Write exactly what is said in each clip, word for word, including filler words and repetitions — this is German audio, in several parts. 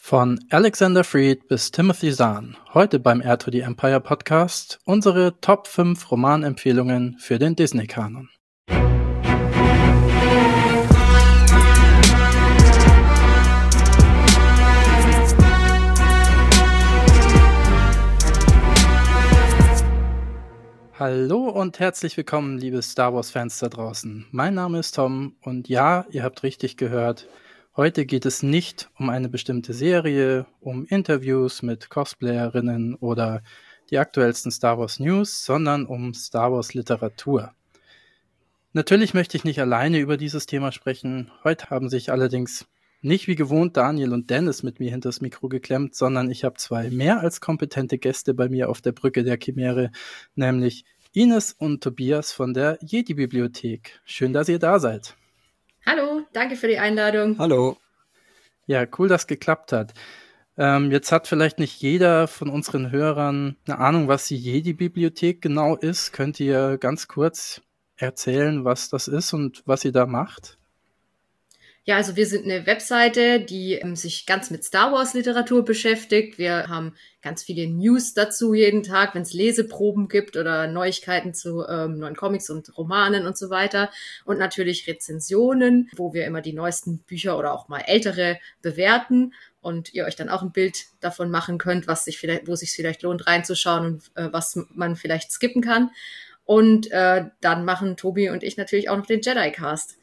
Von Alexander Freed bis Timothy Zahn. Heute beim Heir to the Empire Podcast unsere Top fünf Romanempfehlungen für den Disney-Kanon. Hallo und herzlich willkommen, liebe Star Wars-Fans da draußen. Mein Name ist Tom und ja, ihr habt richtig gehört, heute geht es nicht um eine bestimmte Serie, um Interviews mit Cosplayerinnen oder die aktuellsten Star Wars News, sondern um Star Wars Literatur. Natürlich möchte ich nicht alleine über dieses Thema sprechen. Heute haben sich allerdings nicht wie gewohnt Daniel und Dennis mit mir hinters Mikro geklemmt, sondern ich habe zwei mehr als kompetente Gäste bei mir auf der Brücke der Chimäre, nämlich Ines und Tobias von der Jedi-Bibliothek. Schön, dass ihr da seid. Hallo, danke für die Einladung. Hallo. Ja, cool, dass es geklappt hat. Ähm, jetzt hat vielleicht nicht jeder von unseren Hörern eine Ahnung, was die Jedi-Bibliothek genau ist. Könnt ihr ganz kurz erzählen, was das ist und was ihr da macht? Ja, also wir sind eine Webseite, die ähm, sich ganz mit Star Wars Literatur beschäftigt. Wir haben ganz viele News dazu jeden Tag, wenn es Leseproben gibt oder Neuigkeiten zu ähm, neuen Comics und Romanen und so weiter. Und natürlich Rezensionen, wo wir immer die neuesten Bücher oder auch mal ältere bewerten und ihr euch dann auch ein Bild davon machen könnt, was sich vielleicht, wo es sich vielleicht lohnt reinzuschauen und äh, was man vielleicht skippen kann. Und äh, dann machen Tobi und ich natürlich auch noch den Jedi-Cast.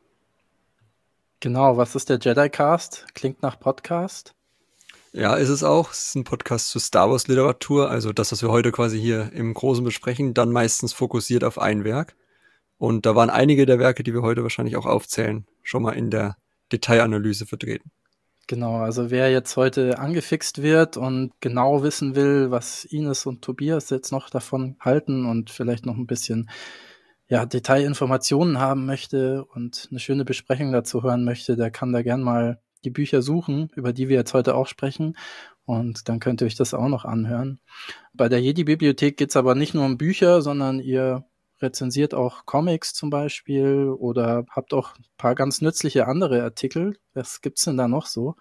Genau, was ist der Jedi-Cast? Klingt nach Podcast. Ja, ist es auch. Es ist ein Podcast zu Star Wars Literatur, also das, was wir heute quasi hier im Großen besprechen, dann meistens fokussiert auf ein Werk. Und da waren einige der Werke, die wir heute wahrscheinlich auch aufzählen, schon mal in der Detailanalyse vertreten. Genau, also wer jetzt heute angefixt wird und genau wissen will, was Ines und Tobias jetzt noch davon halten und vielleicht noch ein bisschen ja, Detailinformationen haben möchte und eine schöne Besprechung dazu hören möchte, der kann da gern mal die Bücher suchen, über die wir jetzt heute auch sprechen. Und dann könnt ihr euch das auch noch anhören. Bei der Jedi-Bibliothek geht es aber nicht nur um Bücher, sondern ihr rezensiert auch Comics zum Beispiel oder habt auch ein paar ganz nützliche andere Artikel. Was gibt's denn da noch so?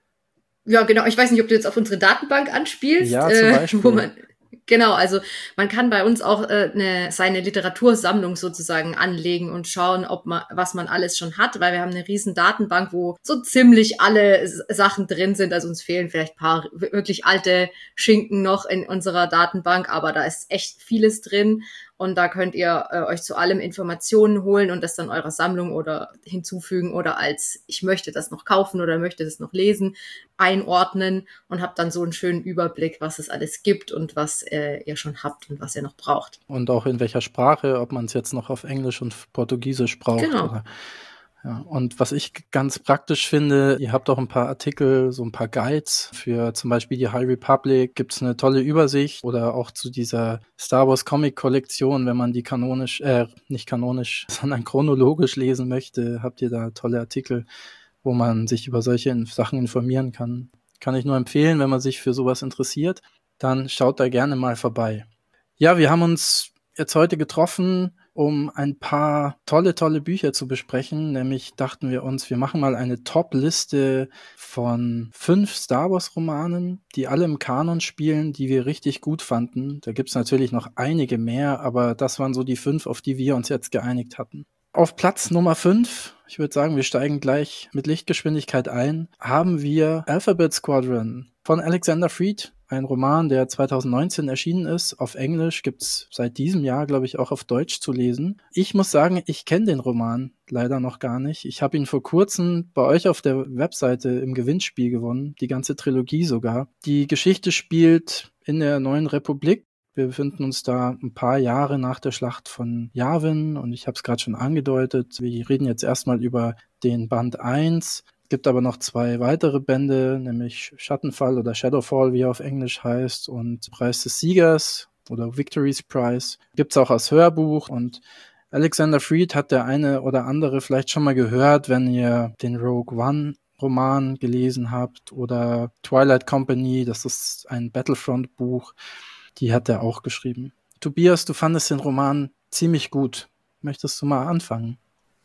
Ja, genau. Ich weiß nicht, ob du jetzt auf unsere Datenbank anspielst. Ja, zum Beispiel. Äh, wo man Genau, also man kann bei uns auch äh, ne, seine Literatursammlung sozusagen anlegen und schauen, ob man, was man alles schon hat, weil wir haben eine riesen Datenbank, wo so ziemlich alle S- Sachen drin sind. Also uns fehlen vielleicht ein paar wirklich alte Schinken noch in unserer Datenbank, aber da ist echt vieles drin. Und da könnt ihr äh, euch zu allem Informationen holen und das dann eurer Sammlung oder hinzufügen oder als ich möchte das noch kaufen oder möchte das noch lesen, einordnen und habt dann so einen schönen Überblick, was es alles gibt und was äh, ihr schon habt und was ihr noch braucht. Und auch in welcher Sprache, ob man es jetzt noch auf Englisch und Portugiesisch braucht. Genau. Oder ja, und was ich ganz praktisch finde, ihr habt auch ein paar Artikel, so ein paar Guides für zum Beispiel die High Republic, gibt's eine tolle Übersicht oder auch zu dieser Star Wars Comic Kollektion, wenn man die kanonisch, äh, nicht kanonisch, sondern chronologisch lesen möchte, habt ihr da tolle Artikel, wo man sich über solche Sachen informieren kann. Kann ich nur empfehlen, wenn man sich für sowas interessiert, dann schaut da gerne mal vorbei. Ja, wir haben uns jetzt heute getroffen, um ein paar tolle, tolle Bücher zu besprechen. Nämlich dachten wir uns, wir machen mal eine Top-Liste von fünf Star Wars-Romanen, die alle im Kanon spielen, die wir richtig gut fanden. Da gibt's natürlich noch einige mehr, aber das waren so die fünf, auf die wir uns jetzt geeinigt hatten. Auf Platz Nummer fünf, ich würde sagen, wir steigen gleich mit Lichtgeschwindigkeit ein, haben wir Alphabet Squadron von Alexander Freed. Ein Roman, der zwanzig neunzehn erschienen ist. Auf Englisch gibt's seit diesem Jahr, glaube ich, auch auf Deutsch zu lesen. Ich muss sagen, ich kenne den Roman leider noch gar nicht. Ich habe ihn vor kurzem bei euch auf der Webseite im Gewinnspiel gewonnen, die ganze Trilogie sogar. Die Geschichte spielt in der Neuen Republik. Wir befinden uns da ein paar Jahre nach der Schlacht von Yavin und ich habe es gerade schon angedeutet. Wir reden jetzt erstmal über den Band eins. Es gibt aber noch zwei weitere Bände, nämlich Schattenfall oder Shadowfall, wie er auf Englisch heißt, und Preis des Siegers oder Victory's Prize. Gibt's auch als Hörbuch und Alexander Freed hat der eine oder andere vielleicht schon mal gehört, wenn ihr den Rogue One Roman gelesen habt oder Twilight Company, das ist ein Battlefront-Buch, die hat er auch geschrieben. Tobias, du fandest den Roman ziemlich gut. Möchtest du mal anfangen?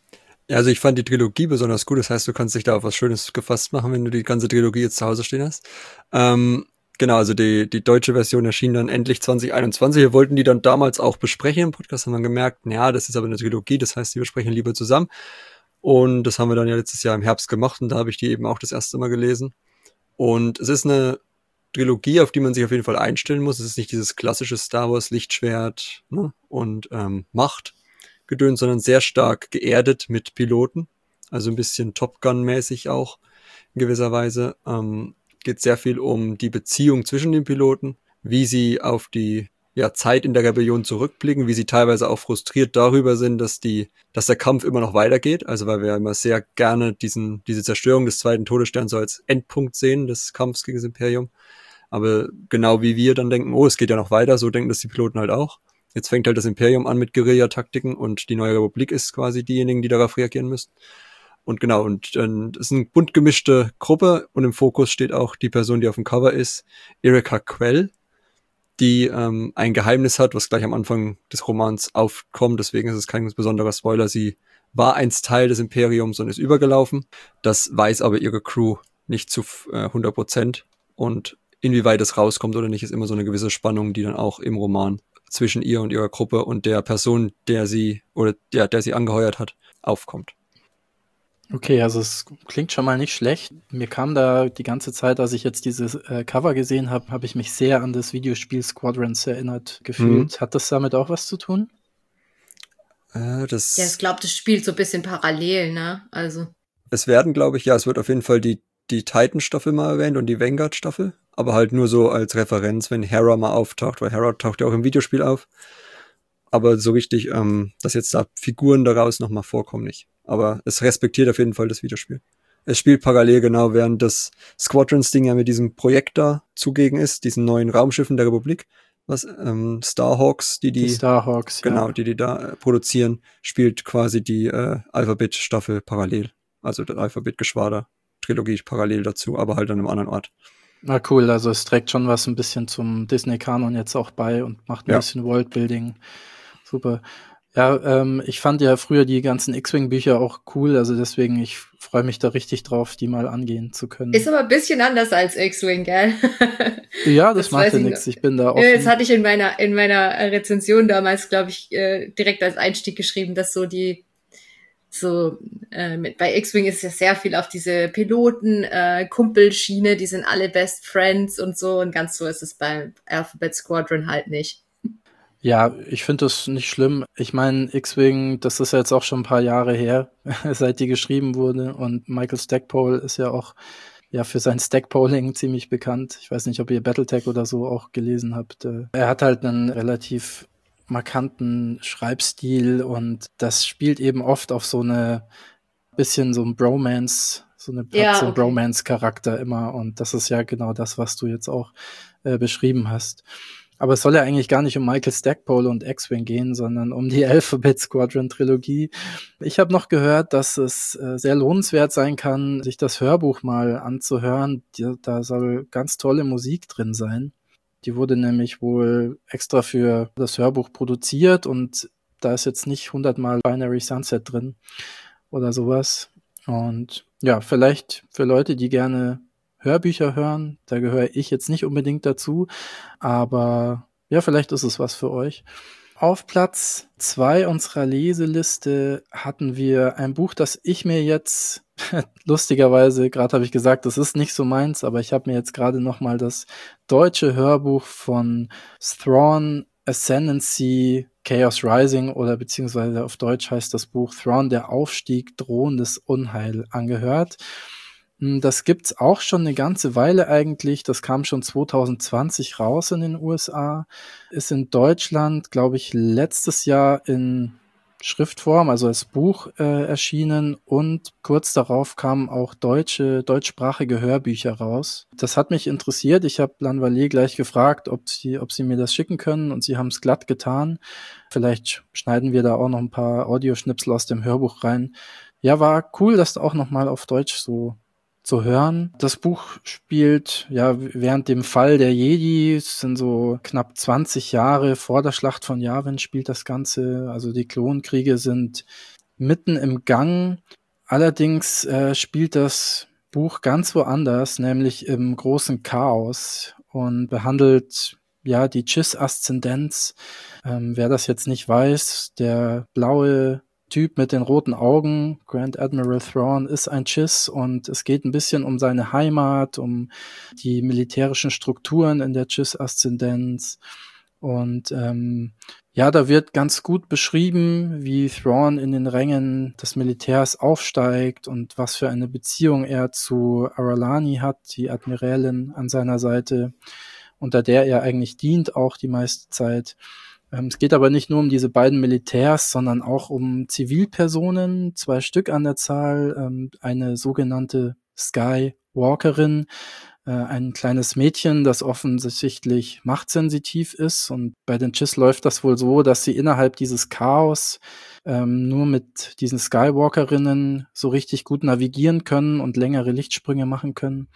Ja, also ich fand die Trilogie besonders gut. Das heißt, du kannst dich da auf was Schönes gefasst machen, wenn du die ganze Trilogie jetzt zu Hause stehen hast. Ähm, genau, also die, die deutsche Version erschien dann endlich zwanzig einundzwanzig. Wir wollten die dann damals auch besprechen im Podcast, haben dann gemerkt, naja, das ist aber eine Trilogie, das heißt, die besprechen lieber zusammen. Und das haben wir dann ja letztes Jahr im Herbst gemacht und da habe ich die eben auch das erste Mal gelesen. Und es ist eine Trilogie, auf die man sich auf jeden Fall einstellen muss. Es ist nicht dieses klassische Star Wars Lichtschwert, ne, und ähm, Macht gedöns, sondern sehr stark geerdet mit Piloten. Also ein bisschen Top Gun-mäßig auch in gewisser Weise. Ähm, geht sehr viel um die Beziehung zwischen den Piloten, wie sie auf die ja, Zeit in der Rebellion zurückblicken, wie sie teilweise auch frustriert darüber sind, dass die, dass der Kampf immer noch weitergeht. Also weil wir immer sehr gerne diesen, diese Zerstörung des zweiten Todessterns so als Endpunkt sehen des Kampfs gegen das Imperium. Aber genau wie wir dann denken, oh, es geht ja noch weiter, so denken das die Piloten halt auch. Jetzt fängt halt das Imperium an mit Guerilla-Taktiken und die neue Republik ist quasi diejenigen, die darauf reagieren müssen. Und genau, und äh, es ist eine bunt gemischte Gruppe und im Fokus steht auch die Person, die auf dem Cover ist, Erika Quell, die ähm, ein Geheimnis hat, was gleich am Anfang des Romans aufkommt. Deswegen ist es kein besonderer Spoiler. Sie war einst Teil des Imperiums und ist übergelaufen. Das weiß aber ihre Crew nicht zu äh, hundert Prozent. Und inwieweit es rauskommt oder nicht, ist immer so eine gewisse Spannung, die dann auch im Roman zwischen ihr und ihrer Gruppe und der Person, der sie oder der, der sie angeheuert hat, aufkommt. Okay, also es klingt schon mal nicht schlecht. Mir kam da die ganze Zeit, als ich jetzt dieses äh, Cover gesehen habe, habe ich mich sehr an das Videospiel Squadrons erinnert gefühlt. Mhm. Hat das damit auch was zu tun? Äh, das ja, ich glaube, das spielt so ein bisschen parallel, ne? Also. Es werden, glaube ich, ja, es wird auf jeden Fall die, die Titan-Staffel mal erwähnt und die Vanguard-Staffel, aber halt nur so als Referenz, wenn Hera mal auftaucht, weil Hera taucht ja auch im Videospiel auf. Aber so richtig, ähm, dass jetzt da Figuren daraus nochmal vorkommen, nicht. Aber es respektiert auf jeden Fall das Videospiel. Es spielt parallel genau, während das Squadrons-Ding ja mit diesem Projekt da zugegen ist, diesen neuen Raumschiffen der Republik, was ähm, Starhawks, die die, die Starhawks, genau, ja. die die da äh, produzieren, spielt quasi die äh, Alphabet-Staffel parallel. Also das Alphabet-Geschwader-Trilogie parallel dazu, aber halt an einem anderen Ort. Na cool, also es trägt schon was ein bisschen zum Disney-Kanon jetzt auch bei und macht ein ja. bisschen Worldbuilding. Super. Ja, ähm, ich fand ja früher die ganzen X-Wing-Bücher auch cool, also deswegen, ich freue mich da richtig drauf, die mal angehen zu können. Ist aber ein bisschen anders als X-Wing, gell? Ja, das, das macht ja nichts, ich bin da offen. Das hatte ich in meiner in meiner Rezension damals, glaube ich, äh, direkt als Einstieg geschrieben, dass so die so äh, mit bei X-Wing ist ja sehr viel auf diese Piloten äh, Kumpelschiene, die sind alle Best Friends und so, und ganz so ist es bei Alphabet Squadron halt nicht. Ja, ich finde das nicht schlimm. Ich meine, X-Wing, das ist ja jetzt auch schon ein paar Jahre her, seit die geschrieben wurde, und Michael Stackpole ist ja auch ja für sein Stackpoling ziemlich bekannt. Ich weiß nicht, ob ihr Battletech oder so auch gelesen habt. Er hat halt einen relativ markanten Schreibstil und das spielt eben oft auf so eine bisschen so ein Bromance, so eine ja, so ein okay. Bromance-Charakter immer, und das ist ja genau das, was du jetzt auch äh, beschrieben hast. Aber es soll ja eigentlich gar nicht um Michael Stackpole und X-Wing gehen, sondern um die Alphabet Squadron Trilogie. Ich habe noch gehört, dass es äh, sehr lohnenswert sein kann, sich das Hörbuch mal anzuhören. Die, da soll ganz tolle Musik drin sein. Die wurde nämlich wohl extra für das Hörbuch produziert und da ist jetzt nicht hundertmal Binary Sunset drin oder sowas. Und ja, vielleicht für Leute, die gerne Hörbücher hören, da gehöre ich jetzt nicht unbedingt dazu, aber ja, vielleicht ist es was für euch. Auf Platz zwei unserer Leseliste hatten wir ein Buch, das ich mir jetzt, lustigerweise, gerade habe ich gesagt, das ist nicht so meins, aber ich habe mir jetzt gerade nochmal das deutsche Hörbuch von Thrawn Ascendancy Chaos Rising oder beziehungsweise auf Deutsch heißt das Buch Thrawn, der Aufstieg, drohendes Unheil angehört. Das gibt's auch schon eine ganze Weile eigentlich. Das kam schon zwanzig zwanzig raus in den U S A. Ist in Deutschland, glaube ich, letztes Jahr in Schriftform, also als Buch äh, erschienen, und kurz darauf kamen auch deutsche, deutschsprachige Hörbücher raus. Das hat mich interessiert. Ich habe Lanvalier gleich gefragt, ob sie, ob sie mir das schicken können, und sie haben es glatt getan. Vielleicht schneiden wir da auch noch ein paar Audioschnipsel aus dem Hörbuch rein. Ja, war cool, das auch nochmal auf Deutsch so zu hören. Das Buch spielt ja während dem Fall der Jedi, es sind so knapp zwanzig Jahre vor der Schlacht von Yavin spielt das Ganze. Also die Klonkriege sind mitten im Gang. Allerdings äh, spielt das Buch ganz woanders, nämlich im großen Chaos und behandelt ja die Chiss-Aszendenz. Ähm, wer das jetzt nicht weiß, der blaue Typ mit den roten Augen, Grand Admiral Thrawn, ist ein Chiss und es geht ein bisschen um seine Heimat, um die militärischen Strukturen in der Chiss-Aszendenz. Und ähm, ja, da wird ganz gut beschrieben, wie Thrawn in den Rängen des Militärs aufsteigt und was für eine Beziehung er zu Aralani hat, die Admiralin an seiner Seite, unter der er eigentlich dient, auch die meiste Zeit. Ähm, es geht aber nicht nur um diese beiden Militärs, sondern auch um Zivilpersonen, zwei Stück an der Zahl, ähm, eine sogenannte Skywalkerin, äh, ein kleines Mädchen, das offensichtlich machtsensitiv ist. Und bei den Chiss läuft das wohl so, dass sie innerhalb dieses Chaos ähm, nur mit diesen Skywalkerinnen so richtig gut navigieren können und längere Lichtsprünge machen können.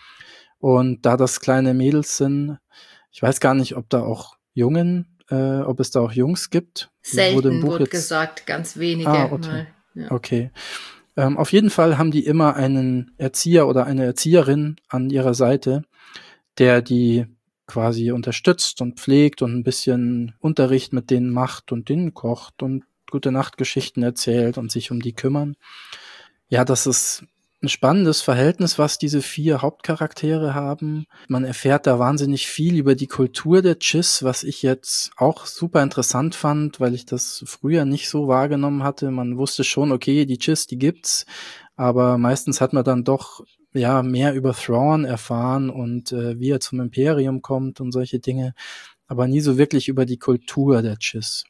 Und da das kleine Mädels sind, ich weiß gar nicht, ob da auch Jungen Äh, ob es da auch Jungs gibt. Selten wurde, im Buch wurde jetzt gesagt, ganz wenige. Ah, okay. Mal. Ja. Okay. Ähm, auf jeden Fall haben die immer einen Erzieher oder eine Erzieherin an ihrer Seite, der die quasi unterstützt und pflegt und ein bisschen Unterricht mit denen macht und denen kocht und gute Nachtgeschichten erzählt und sich um die kümmern. Ja, das ist ein spannendes Verhältnis, was diese vier Hauptcharaktere haben. Man erfährt da wahnsinnig viel über die Kultur der Chiss, was ich jetzt auch super interessant fand, weil ich das früher nicht so wahrgenommen hatte. Man wusste schon, okay, die Chiss, die gibt's, aber meistens hat man dann doch ja mehr über Thrawn erfahren und äh, wie er zum Imperium kommt und solche Dinge, aber nie so wirklich über die Kultur der Chiss.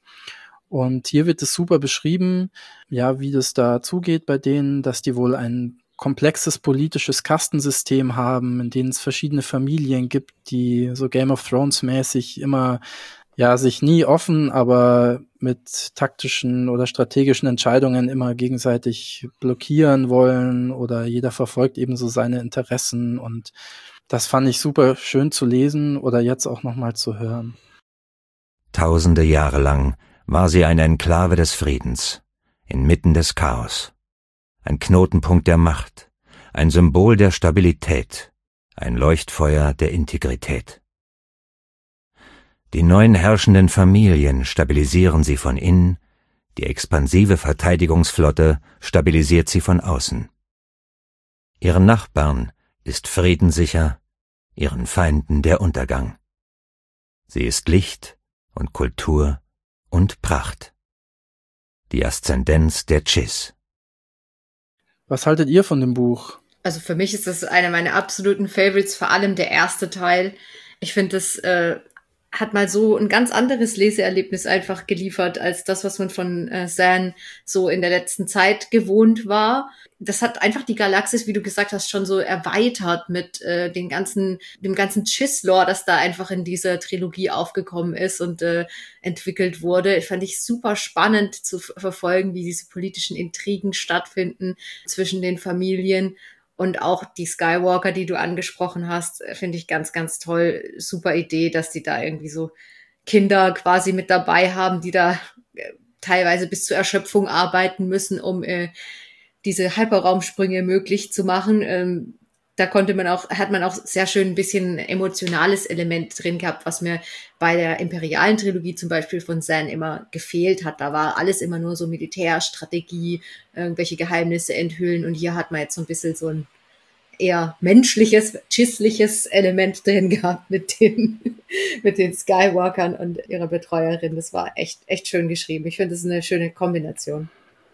Und hier wird es super beschrieben, ja, wie das da zugeht bei denen, dass die wohl ein komplexes politisches Kastensystem haben, in denen es verschiedene Familien gibt, die so Game of Thrones mäßig immer, ja, sich nie offen, aber mit taktischen oder strategischen Entscheidungen immer gegenseitig blockieren wollen oder jeder verfolgt eben so seine Interessen und das fand ich super schön zu lesen oder jetzt auch nochmal zu hören. Tausende Jahre lang war sie eine Enklave des Friedens, inmitten des Chaos. Ein Knotenpunkt der Macht, ein Symbol der Stabilität, ein Leuchtfeuer der Integrität. Die neuen herrschenden Familien stabilisieren sie von innen, die expansive Verteidigungsflotte stabilisiert sie von außen. Ihren Nachbarn ist Frieden sicher, ihren Feinden der Untergang. Sie ist Licht und Kultur und Pracht. Die Aszendenz der Chiss. Was haltet ihr von dem Buch? Also für mich ist das einer meiner absoluten Favorites, vor allem der erste Teil. Ich finde, das äh, hat mal so ein ganz anderes Leseerlebnis einfach geliefert, als das, was man von äh, Zan so in der letzten Zeit gewohnt war. Das hat einfach die Galaxis, wie du gesagt hast, schon so erweitert mit äh, den ganzen, dem ganzen Chiss-Lore, das da einfach in dieser Trilogie aufgekommen ist und äh, entwickelt wurde. Ich fand ich super spannend zu f- verfolgen, wie diese politischen Intrigen stattfinden zwischen den Familien. Und auch die Skywalker, die du angesprochen hast, finde ich ganz, ganz toll. Super Idee, dass die da irgendwie so Kinder quasi mit dabei haben, die da äh, teilweise bis zur Erschöpfung arbeiten müssen, um äh, diese Hyperraumsprünge möglich zu machen. Ähm, da konnte man auch, hat man auch sehr schön ein bisschen emotionales Element drin gehabt, was mir bei der imperialen Trilogie zum Beispiel von Zan immer gefehlt hat. Da war alles immer nur so Militärstrategie, irgendwelche Geheimnisse enthüllen und hier hat man jetzt so ein bisschen so ein eher menschliches, chissliches Element drin gehabt mit den, mit den Skywalkern und ihrer Betreuerin. Das war echt, echt schön geschrieben. Ich finde, das ist eine schöne Kombination.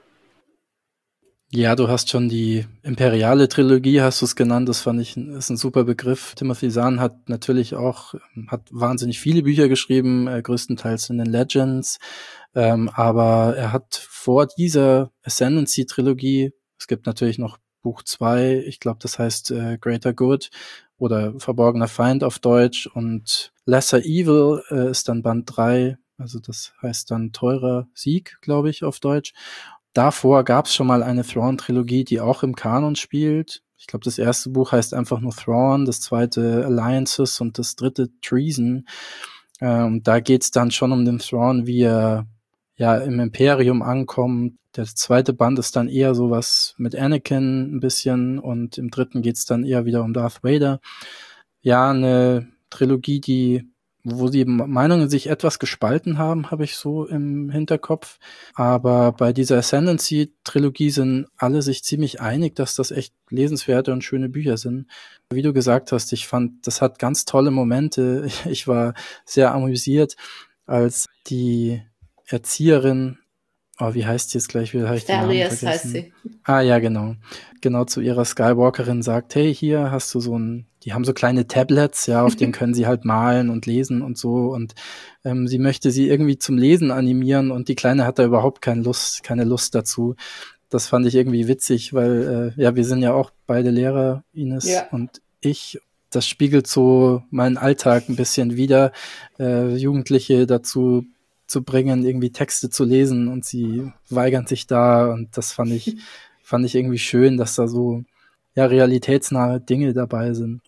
Ja, du hast schon die imperiale Trilogie, hast du es genannt, das fand ich, ist ein super Begriff. Timothy Zahn hat natürlich auch, hat wahnsinnig viele Bücher geschrieben, äh, größtenteils in den Legends, ähm, aber er hat vor dieser Ascendancy-Trilogie, es gibt natürlich noch Buch zwei, ich glaube, das heißt äh, Greater Good oder Verborgener Feind auf Deutsch und Lesser Evil äh, ist dann Band drei, also das heißt dann Teurer Sieg, glaube ich, auf Deutsch. Davor gab es schon mal eine Thrawn-Trilogie, die auch im Kanon spielt. Ich glaube, das erste Buch heißt einfach nur Thrawn, das zweite Alliances und das dritte Treason. Ähm, da geht's dann schon um den Thrawn, wie er ja im Imperium ankommt. Der zweite Band ist dann eher sowas mit Anakin ein bisschen und im dritten geht's dann eher wieder um Darth Vader. Ja, eine Trilogie, die wo die Meinungen sich etwas gespalten haben, habe ich so im Hinterkopf. Aber bei dieser Ascendancy-Trilogie sind alle sich ziemlich einig, dass das echt lesenswerte und schöne Bücher sind. Wie du gesagt hast, ich fand, das hat ganz tolle Momente. Ich war sehr amüsiert, als die Erzieherin, oh, wie heißt sie jetzt gleich wieder? Habe ich den Namen Thalias vergessen. heißt sie. Ah, ja, genau. Genau zu ihrer Skywalkerin sagt, hey, hier hast du so ein, die haben so kleine Tablets, ja, auf denen können sie halt malen und lesen und so und ähm, sie möchte sie irgendwie zum Lesen animieren und die Kleine hat da überhaupt keine Lust, keine Lust dazu. Das fand ich irgendwie witzig, weil, äh, ja, wir sind ja auch beide Lehrer, Ines Ja. und ich. Das spiegelt so meinen Alltag ein bisschen wider, äh, Jugendliche dazu zu bringen, irgendwie Texte zu lesen und sie weigern sich da und das fand ich, fand ich irgendwie schön, dass da so, ja, realitätsnahe Dinge dabei sind.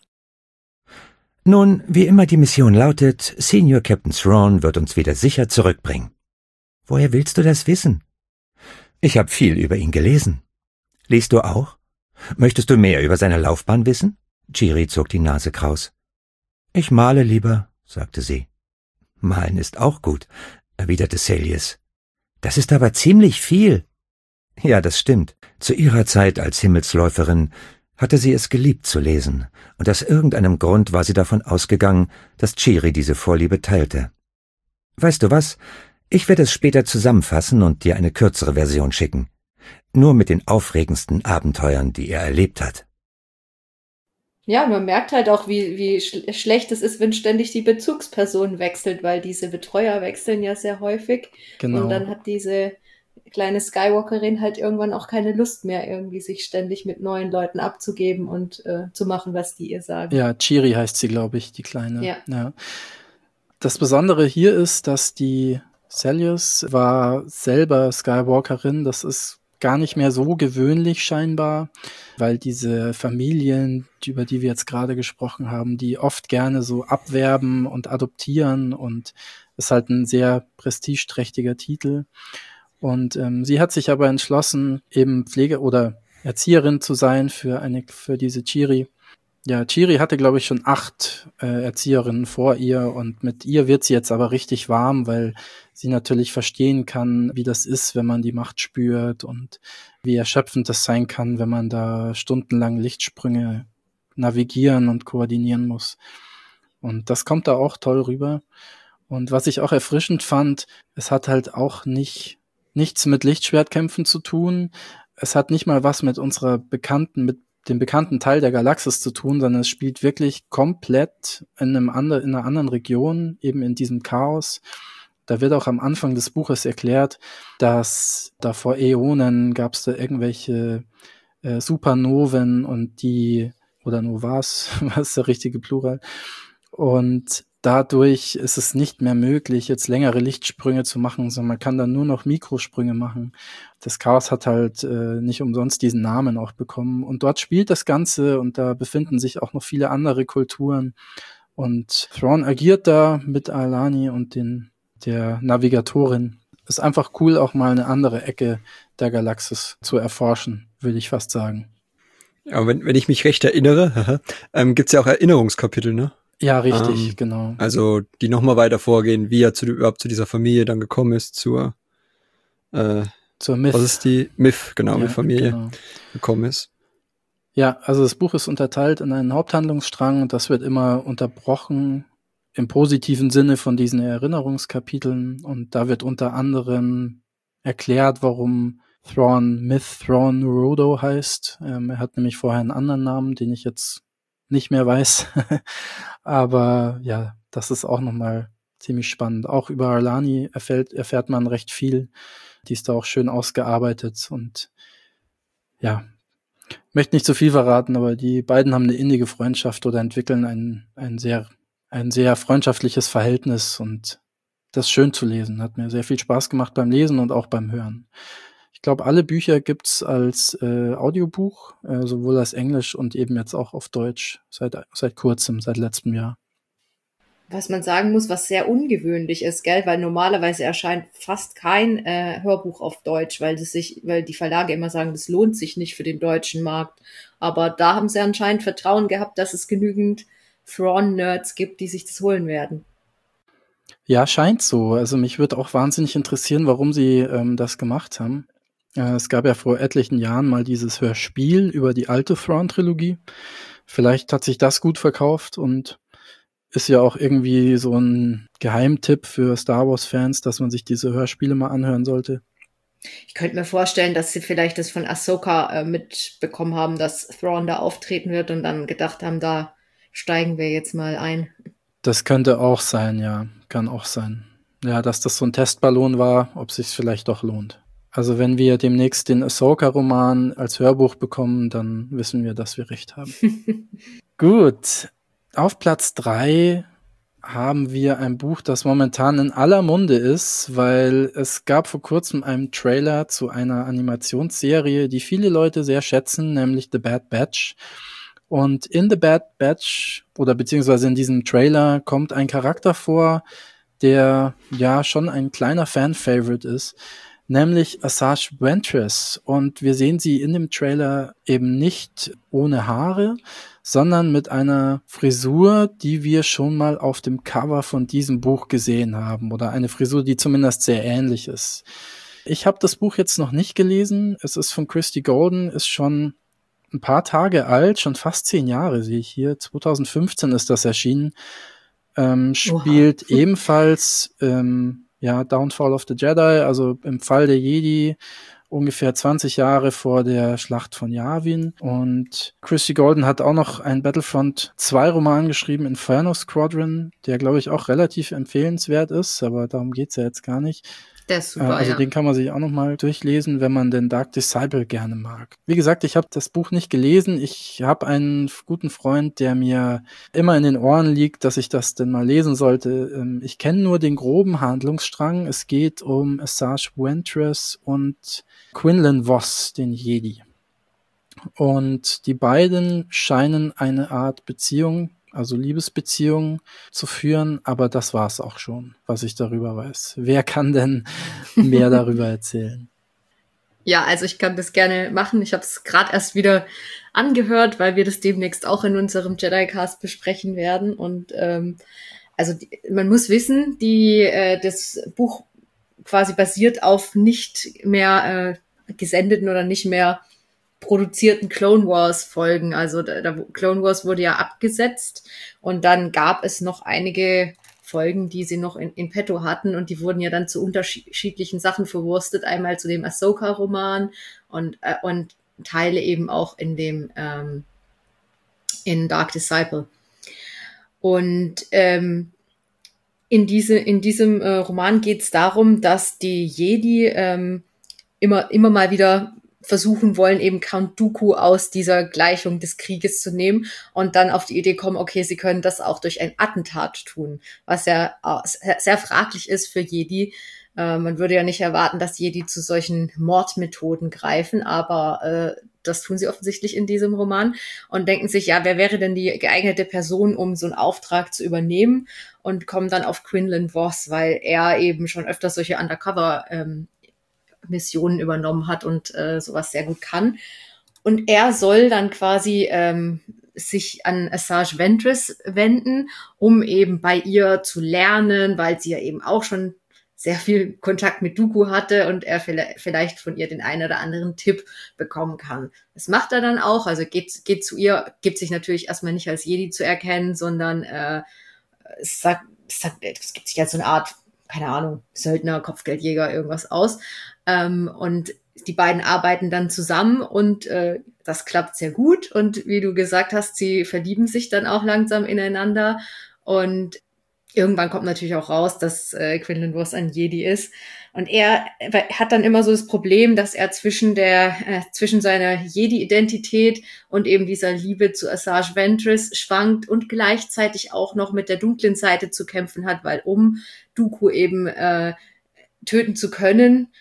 Nun, wie immer die Mission lautet, Senior Captain Thrawn wird uns wieder sicher zurückbringen. Woher willst du das wissen? Ich habe viel über ihn gelesen. Liest du auch? Möchtest du mehr über seine Laufbahn wissen? Chiri zog die Nase kraus. Ich male lieber, sagte sie. Malen ist auch gut, erwiderte Celius. Das ist aber ziemlich viel. Ja, das stimmt. Zu ihrer Zeit als Himmelsläuferin hatte sie es geliebt zu lesen, und aus irgendeinem Grund war sie davon ausgegangen, dass Chiri diese Vorliebe teilte. Weißt du was? Ich werde es später zusammenfassen und dir eine kürzere Version schicken. Nur mit den aufregendsten Abenteuern, die er erlebt hat. Ja, man merkt halt auch, wie, wie sch- schlecht es ist, wenn ständig die Bezugsperson wechselt, weil diese Betreuer wechseln ja sehr häufig. Genau. Und dann hat diese kleine Skywalkerin halt irgendwann auch keine Lust mehr, irgendwie sich ständig mit neuen Leuten abzugeben und äh, zu machen, was die ihr sagen. Ja, Chiri heißt sie, glaube ich, die Kleine. Ja. ja. Das Besondere hier ist, dass die Celius war selber Skywalkerin. Das ist gar nicht mehr so gewöhnlich scheinbar, weil diese Familien, die- über die wir jetzt gerade gesprochen haben, die oft gerne so abwerben und adoptieren und ist halt ein sehr prestigeträchtiger Titel. Und ähm, sie hat sich aber entschlossen, eben Pflege- oder Erzieherin zu sein für eine für diese Chiri. Ja, Chiri hatte, glaube ich, schon acht äh, Erzieherinnen vor ihr und mit ihr wird sie jetzt aber richtig warm, weil sie natürlich verstehen kann, wie das ist, wenn man die Macht spürt und wie erschöpfend das sein kann, wenn man da stundenlang Lichtsprünge navigieren und koordinieren muss. Und das kommt da auch toll rüber. Und was ich auch erfrischend fand, es hat halt auch nicht nichts mit Lichtschwertkämpfen zu tun. Es hat nicht mal was mit unserer bekannten, mit dem bekannten Teil der Galaxis zu tun, sondern es spielt wirklich komplett in einem anderen, in einer anderen Region, eben in diesem Chaos. Da wird auch am Anfang des Buches erklärt, dass da vor Äonen gab es da irgendwelche äh, Supernoven und die, oder Novas, was ist der richtige Plural? Und dadurch ist es nicht mehr möglich, jetzt längere Lichtsprünge zu machen, sondern man kann dann nur noch Mikrosprünge machen. Das Chaos hat halt äh, nicht umsonst diesen Namen auch bekommen. Und dort spielt das Ganze und da befinden sich auch noch viele andere Kulturen. Und Thrawn agiert da mit Alani und den, der Navigatorin. Ist einfach cool, auch mal eine andere Ecke der Galaxis zu erforschen, würde ich fast sagen. Ja, wenn, wenn ich mich recht erinnere, ähm, gibt's ja auch Erinnerungskapitel, ne? Ja, richtig, Ähm, genau. Also, die nochmal weiter vorgehen, wie er zu, überhaupt zu dieser Familie dann gekommen ist, zur, äh, Zur Myth. was ist die Myth, genau, Ja, Myth-Familie genau. gekommen ist. Ja, also das Buch ist unterteilt in einen Haupthandlungsstrang und das wird immer unterbrochen im positiven Sinne von diesen Erinnerungskapiteln und da wird unter anderem erklärt, warum Thrawn Myth Thrawn Nurodo heißt. Ähm, er hat nämlich vorher einen anderen Namen, den ich jetzt nicht mehr weiß. Aber ja, das ist auch nochmal ziemlich spannend. Auch über Alani erfährt, erfährt man recht viel. Die ist da auch schön ausgearbeitet und ja, möchte nicht zu viel verraten, aber die beiden haben eine innige Freundschaft oder entwickeln ein, ein sehr, ein sehr freundschaftliches Verhältnis und das ist schön zu lesen. Hat mir sehr viel Spaß gemacht beim Lesen und auch beim Hören. Ich glaube, alle Bücher gibt's als äh, Audiobuch, äh, sowohl als Englisch und eben jetzt auch auf Deutsch, seit, seit kurzem, seit letztem Jahr. Was man sagen muss, was sehr ungewöhnlich ist, gell, weil normalerweise erscheint fast kein äh, Hörbuch auf Deutsch, weil das sich, weil die Verlage immer sagen, das lohnt sich nicht für den deutschen Markt. Aber da haben sie anscheinend Vertrauen gehabt, dass es genügend Thrawn-Nerds gibt, die sich das holen werden. Ja, scheint so. Also mich würde auch wahnsinnig interessieren, warum sie ähm, das gemacht haben. Äh, es gab ja vor etlichen Jahren mal dieses Hörspiel über die alte Thrawn-Trilogie. Vielleicht hat sich das gut verkauft und ist ja auch irgendwie so ein Geheimtipp für Star Wars-Fans, dass man sich diese Hörspiele mal anhören sollte. Ich könnte mir vorstellen, dass sie vielleicht das von Ahsoka äh, mitbekommen haben, dass Thrawn da auftreten wird und dann gedacht haben, da steigen wir jetzt mal ein. Das könnte auch sein, ja. Kann auch sein. Ja, dass das so ein Testballon war, ob sich's vielleicht doch lohnt. Also wenn wir demnächst den Ahsoka-Roman als Hörbuch bekommen, dann wissen wir, dass wir recht haben. Gut. Auf Platz drei haben wir ein Buch, das momentan in aller Munde ist, weil es gab vor kurzem einen Trailer zu einer Animationsserie, die viele Leute sehr schätzen, nämlich The Bad Batch. Und in The Bad Batch oder beziehungsweise in diesem Trailer kommt ein Charakter vor, der ja schon ein kleiner Fan-Favorite ist, nämlich Asajj Ventress. Und wir sehen sie in dem Trailer eben nicht ohne Haare, sondern mit einer Frisur, die wir schon mal auf dem Cover von diesem Buch gesehen haben. Oder eine Frisur, die zumindest sehr ähnlich ist. Ich habe das Buch jetzt noch nicht gelesen. Es ist von Christie Golden, ist schon ein paar Tage alt, schon fast zehn Jahre sehe ich hier. zwanzig fünfzehn ist das erschienen. Ähm, spielt Oha. ebenfalls ähm, ja Downfall of the Jedi, also im Fall der Jedi, ungefähr zwanzig Jahre vor der Schlacht von Yavin. Und Christie Golden hat auch noch einen Battlefront zwei Roman geschrieben, Inferno Squadron, der, glaube ich, auch relativ empfehlenswert ist, aber darum geht's ja jetzt gar nicht. Der ist super, also ja. Den kann man sich auch noch mal durchlesen, wenn man den Dark Disciple gerne mag. Wie gesagt, ich habe das Buch nicht gelesen. Ich habe einen guten Freund, der mir immer in den Ohren liegt, dass ich das denn mal lesen sollte. Ich kenne nur den groben Handlungsstrang. Es geht um Asajj Ventress und Quinlan Vos, den Jedi. Und die beiden scheinen eine Art Beziehung, also Liebesbeziehung zu führen, aber das war's auch schon, was ich darüber weiß. Wer kann denn mehr darüber erzählen? Ja, also ich kann das gerne machen. Ich habe es gerade erst wieder angehört, weil wir das demnächst auch in unserem Jedi-Cast besprechen werden. Und ähm, also die, man muss wissen, die äh, das Buch quasi basiert auf nicht mehr äh, gesendeten oder nicht mehr produzierten Clone Wars Folgen. Also da, da, Clone Wars wurde ja abgesetzt und dann gab es noch einige Folgen, die sie noch in, in petto hatten und die wurden ja dann zu unterschiedlichen Sachen verwurstet. Einmal zu dem Ahsoka-Roman und, äh, und Teile eben auch in dem ähm, in Dark Disciple. Und ähm, in, diese, in diesem äh, Roman geht es darum, dass die Jedi ähm, immer, immer mal wieder versuchen wollen, eben Count Dooku aus dieser Gleichung des Krieges zu nehmen und dann auf die Idee kommen, okay, sie können das auch durch ein Attentat tun, was ja sehr fraglich ist für Jedi. Äh, man würde ja nicht erwarten, dass Jedi zu solchen Mordmethoden greifen, aber äh, das tun sie offensichtlich in diesem Roman und denken sich, ja, wer wäre denn die geeignete Person, um so einen Auftrag zu übernehmen, und kommen dann auf Quinlan Vos, weil er eben schon öfter solche Undercover ähm, Missionen übernommen hat und äh, sowas sehr gut kann. Und er soll dann quasi ähm, sich an Asajj Ventress wenden, um eben bei ihr zu lernen, weil sie ja eben auch schon sehr viel Kontakt mit Dooku hatte und er vielleicht von ihr den einen oder anderen Tipp bekommen kann. Das macht er dann auch, also geht, geht zu ihr, gibt sich natürlich erstmal nicht als Jedi zu erkennen, sondern äh, es, sagt, es, sagt, es gibt sich als so eine Art, keine Ahnung, Söldner, Kopfgeldjäger, irgendwas aus. Ähm, und die beiden arbeiten dann zusammen und äh, das klappt sehr gut. Und wie du gesagt hast, sie verlieben sich dann auch langsam ineinander. Und irgendwann kommt natürlich auch raus, dass äh, Quinlan Vos ein Jedi ist. Und er hat dann immer so das Problem, dass er zwischen der äh, zwischen seiner Jedi-Identität und eben dieser Liebe zu Asajj Ventress schwankt und gleichzeitig auch noch mit der dunklen Seite zu kämpfen hat, weil um Dooku eben äh, töten zu können,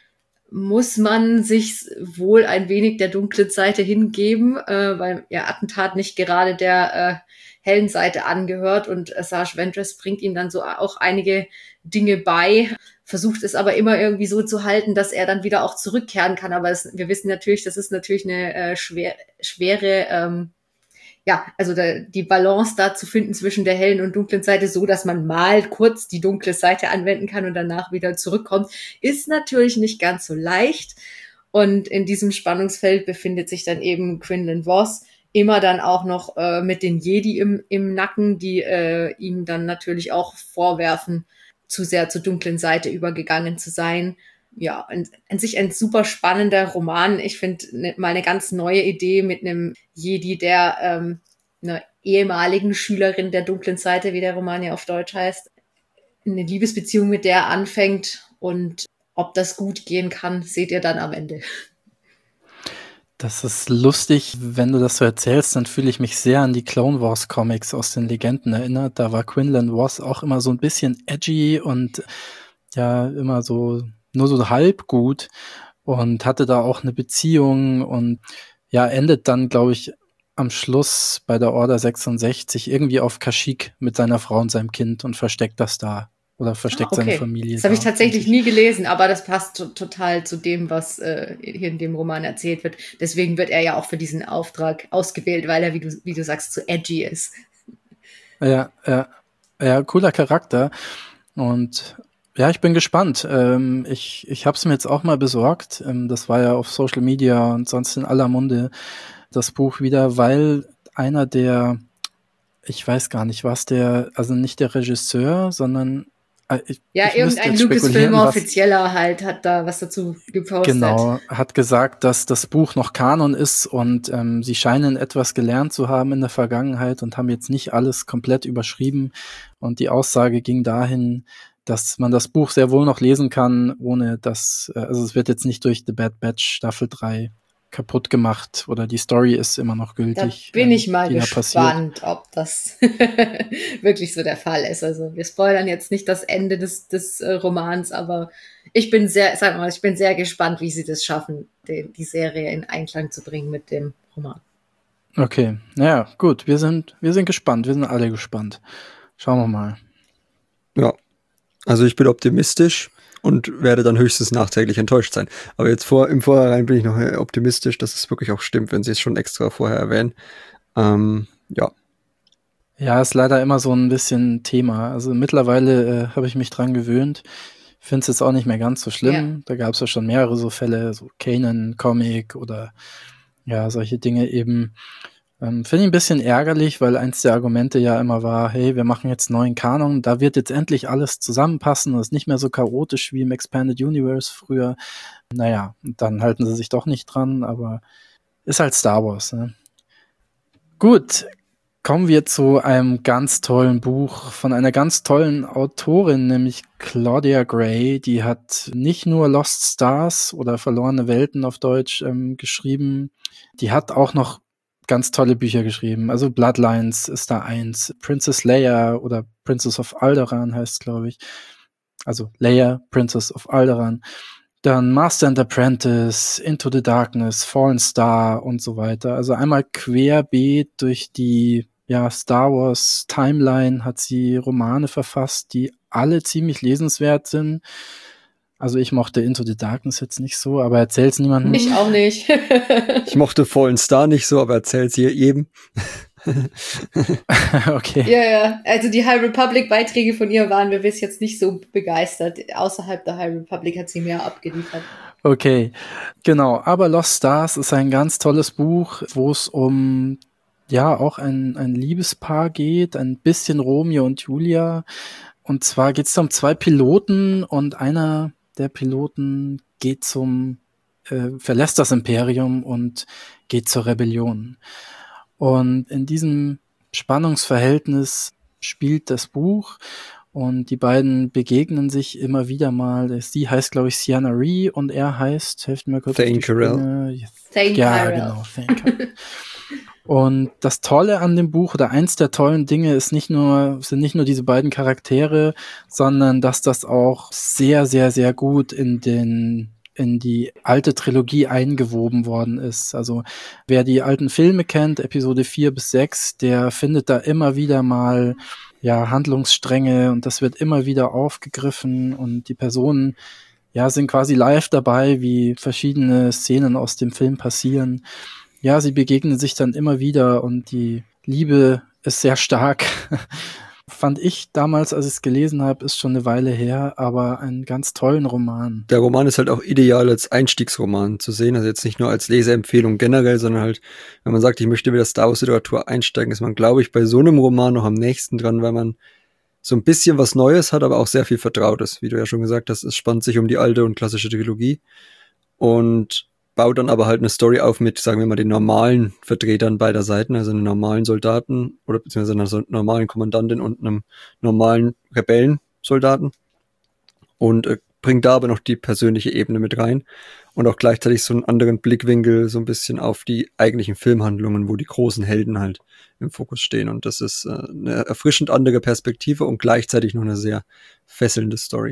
muss man sich wohl ein wenig der dunklen Seite hingeben, äh, weil ihr Attentat nicht gerade der äh, hellen Seite angehört und äh, Serge Ventress bringt ihm dann so auch einige Dinge bei, versucht es aber immer irgendwie so zu halten, dass er dann wieder auch zurückkehren kann. Aber es, wir wissen natürlich, das ist natürlich eine äh, schwer, schwere, ähm, ja, also da, die Balance da zu finden zwischen der hellen und dunklen Seite, so dass man mal kurz die dunkle Seite anwenden kann und danach wieder zurückkommt, ist natürlich nicht ganz so leicht. Und in diesem Spannungsfeld befindet sich dann eben Quinlan Vos, immer dann auch noch äh, mit den Jedi im, im Nacken, die äh, ihm dann natürlich auch vorwerfen, zu sehr zur dunklen Seite übergegangen zu sein. Ja, an, an sich ein super spannender Roman. Ich finde ne, mal eine ganz neue Idee mit einem Jedi, der ähm, einer ehemaligen Schülerin der dunklen Seite, wie der Roman ja auf Deutsch heißt, eine Liebesbeziehung mit der anfängt. Und ob das gut gehen kann, seht ihr dann am Ende. Das ist lustig, wenn du das so erzählst, dann fühle ich mich sehr an die Clone Wars Comics aus den Legenden erinnert. Da war Quinlan Vos auch immer so ein bisschen edgy und ja, immer so, nur so halb gut und hatte da auch eine Beziehung und ja, endet dann, glaube ich, am Schluss bei der Order sechsundsechzig irgendwie auf Kashyyyk mit seiner Frau und seinem Kind und versteckt das da. Oder versteckt ah, okay. seine Familie. Das habe ich tatsächlich nie gelesen, aber das passt to- total zu dem, was äh, hier in dem Roman erzählt wird. Deswegen wird er ja auch für diesen Auftrag ausgewählt, weil er, wie du, wie du sagst, zu edgy ist. Ja, ja, ja, cooler Charakter. Und ja, ich bin gespannt. Ähm, ich ich habe es mir jetzt auch mal besorgt. Ähm, das war ja auf Social Media und sonst in aller Munde das Buch wieder, weil einer der, ich weiß gar nicht, was der, also nicht der Regisseur, sondern Ich, ja, ich irgendein Lucasfilm-Offizieller halt hat da was dazu gepostet. Genau, hat gesagt, dass das Buch noch Kanon ist und ähm, sie scheinen etwas gelernt zu haben in der Vergangenheit und haben jetzt nicht alles komplett überschrieben. Und die Aussage ging dahin, dass man das Buch sehr wohl noch lesen kann, ohne dass, äh, also es wird jetzt nicht durch The Bad Batch Staffel drei kaputt gemacht oder die Story ist immer noch gültig. Da bin ich mal gespannt, ob das wirklich so der Fall ist. Also wir spoilern jetzt nicht das Ende des, des äh, Romans, aber ich bin sehr, sag mal, ich bin sehr gespannt, wie sie das schaffen, die, die Serie in Einklang zu bringen mit dem Roman. Okay, naja, gut, wir sind, wir sind gespannt, wir sind alle gespannt. Schauen wir mal. Ja, also ich bin optimistisch und werde dann höchstens nachträglich enttäuscht sein. Aber jetzt vor im Vorhinein bin ich noch optimistisch, dass es wirklich auch stimmt, wenn sie es schon extra vorher erwähnen. Ähm, ja. Ja, ist leider immer so ein bisschen Thema. Also mittlerweile äh, habe ich mich dran gewöhnt. Finde es jetzt auch nicht mehr ganz so schlimm. Ja. Da gab es ja schon mehrere so Fälle, so Kanan Comic oder ja, solche Dinge eben. Ähm, Finde ich ein bisschen ärgerlich, weil eins der Argumente ja immer war, hey, wir machen jetzt neuen Kanon, da wird jetzt endlich alles zusammenpassen, das ist nicht mehr so chaotisch wie im Expanded Universe früher. Naja, dann halten sie sich doch nicht dran, aber ist halt Star Wars, ne? Gut, kommen wir zu einem ganz tollen Buch von einer ganz tollen Autorin, nämlich Claudia Gray. Die hat nicht nur Lost Stars oder Verlorene Welten auf Deutsch ähm, geschrieben, die hat auch noch ganz tolle Bücher geschrieben. Also Bloodlines ist da eins. Princess Leia oder Princess of Alderaan heißt, glaube ich. Also Leia, Princess of Alderaan. Dann Master and Apprentice, Into the Darkness, Fallen Star und so weiter. Also einmal querbeet durch die ja, Star Wars Timeline hat sie Romane verfasst, die alle ziemlich lesenswert sind. Also ich mochte Into the Darkness jetzt nicht so, aber erzähl's niemandem. Ich auch nicht. Ich mochte Fallen Star nicht so, aber erzähl's hier jedem. Okay. Ja, ja. Also die High Republic Beiträge von ihr waren wir bis jetzt nicht so begeistert. Außerhalb der High Republic hat sie mehr abgeliefert. Okay, genau. Aber Lost Stars ist ein ganz tolles Buch, wo es um ja auch ein, ein Liebespaar geht, ein bisschen Romeo und Julia. Und zwar geht es um zwei Piloten und einer der Piloten geht zum, äh, verlässt das Imperium und geht zur Rebellion. Und in diesem Spannungsverhältnis spielt das Buch und die beiden begegnen sich immer wieder mal. Sie heißt, glaube ich, Ciena Ree und er heißt, helft mir kurz. Thane Carell. Thane ja, Carell. genau, Thane Carell. Und das Tolle an dem Buch oder eins der tollen Dinge ist nicht nur, sind nicht nur diese beiden Charaktere, sondern dass das auch sehr, sehr, sehr gut in den in die alte Trilogie eingewoben worden ist. Also wer die alten Filme kennt, Episode vier bis sechs, der findet da immer wieder mal ja Handlungsstränge und das wird immer wieder aufgegriffen und die Personen ja sind quasi live dabei, wie verschiedene Szenen aus dem Film passieren. Ja, sie begegnen sich dann immer wieder und die Liebe ist sehr stark. Fand ich damals, als ich es gelesen habe, ist schon eine Weile her, aber einen ganz tollen Roman. Der Roman ist halt auch ideal als Einstiegsroman zu sehen, also jetzt nicht nur als Leseempfehlung generell, sondern halt, wenn man sagt, ich möchte wieder Star Wars Literatur einsteigen, ist man, glaube ich, bei so einem Roman noch am nächsten dran, weil man so ein bisschen was Neues hat, aber auch sehr viel Vertrautes. Wie du ja schon gesagt hast, es spannt sich um die alte und klassische Trilogie und baut dann aber halt eine Story auf mit, sagen wir mal, den normalen Vertretern beider Seiten, also einen normalen Soldaten oder beziehungsweise einer normalen Kommandantin und einem normalen Rebellensoldaten und äh, bringt da aber noch die persönliche Ebene mit rein und auch gleichzeitig so einen anderen Blickwinkel so ein bisschen auf die eigentlichen Filmhandlungen, wo die großen Helden halt im Fokus stehen und das ist äh, eine erfrischend andere Perspektive und gleichzeitig noch eine sehr fesselnde Story.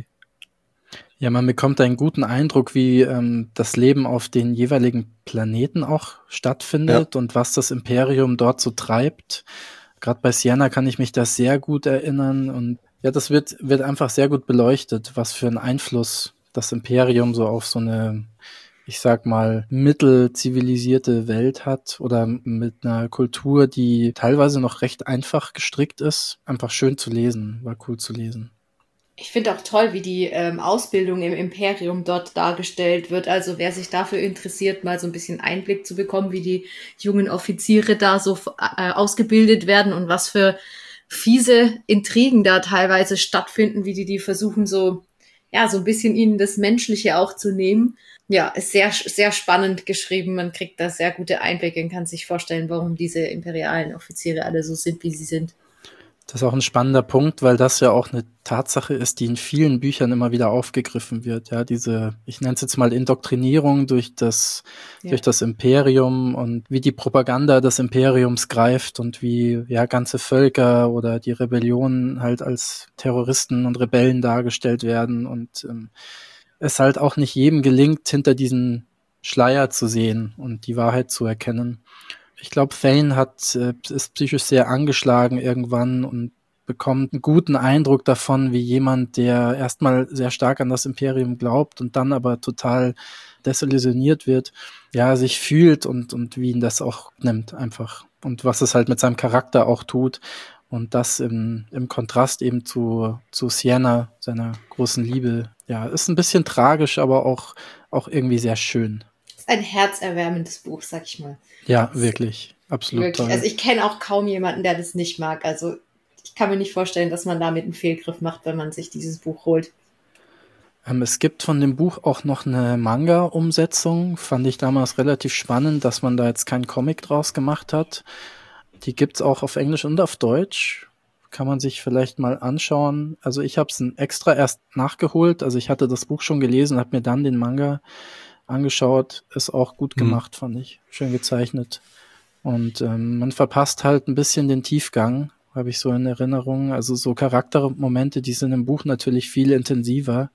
Ja, man bekommt einen guten Eindruck, wie ähm, das Leben auf den jeweiligen Planeten auch stattfindet ja. und was das Imperium dort so treibt. Gerade bei Ciena kann ich mich da sehr gut erinnern und ja, das wird wird einfach sehr gut beleuchtet, was für einen Einfluss das Imperium so auf so eine, ich sag mal, mittelzivilisierte Welt hat oder mit einer Kultur, die teilweise noch recht einfach gestrickt ist. Einfach schön zu lesen, war cool zu lesen. Ich finde auch toll, wie die ähm, Ausbildung im Imperium dort dargestellt wird. Also wer sich dafür interessiert, mal so ein bisschen Einblick zu bekommen, wie die jungen Offiziere da so äh, ausgebildet werden und was für fiese Intrigen da teilweise stattfinden, wie die die versuchen so, ja, so ein bisschen ihnen das Menschliche auch zu nehmen. Ja, ist sehr, sehr spannend geschrieben. Man kriegt da sehr gute Einblicke und kann sich vorstellen, warum diese imperialen Offiziere alle so sind, wie sie sind. Das ist auch ein spannender Punkt, weil das ja auch eine Tatsache ist, die in vielen Büchern immer wieder aufgegriffen wird. Ja, diese, ich nenne es jetzt mal Indoktrinierung durch das, ja. durch das Imperium und wie die Propaganda des Imperiums greift und wie, ja, ganze Völker oder die Rebellionen halt als Terroristen und Rebellen dargestellt werden und ähm, es halt auch nicht jedem gelingt, hinter diesen Schleier zu sehen und die Wahrheit zu erkennen. Ich glaube, Thane hat, äh, ist psychisch sehr angeschlagen irgendwann und bekommt einen guten Eindruck davon, wie jemand, der erstmal sehr stark an das Imperium glaubt und dann aber total desillusioniert wird, ja, sich fühlt und, und wie ihn das auch nimmt einfach. Und was es halt mit seinem Charakter auch tut. Und das im, im Kontrast eben zu, zu Ciena, seiner großen Liebe. Ja, ist ein bisschen tragisch, aber auch, auch irgendwie sehr schön. Ein herzerwärmendes Buch, sag ich mal. Ja, wirklich. Absolut wirklich. toll. Also ich kenne auch kaum jemanden, der das nicht mag. Also ich kann mir nicht vorstellen, dass man damit einen Fehlgriff macht, wenn man sich dieses Buch holt. Ähm, es gibt von dem Buch auch noch eine Manga-Umsetzung. Fand ich damals relativ spannend, dass man da jetzt keinen Comic draus gemacht hat. Die gibt's auch auf Englisch und auf Deutsch. Kann man sich vielleicht mal anschauen. Also ich habe es extra erst nachgeholt. Also ich hatte das Buch schon gelesen, habe mir dann den Manga angeschaut, ist auch gut gemacht, mhm. fand ich. Schön gezeichnet. Und ähm, man verpasst halt ein bisschen den Tiefgang, habe ich so in Erinnerung. Also so Charaktermomente, die sind im Buch natürlich viel intensiver.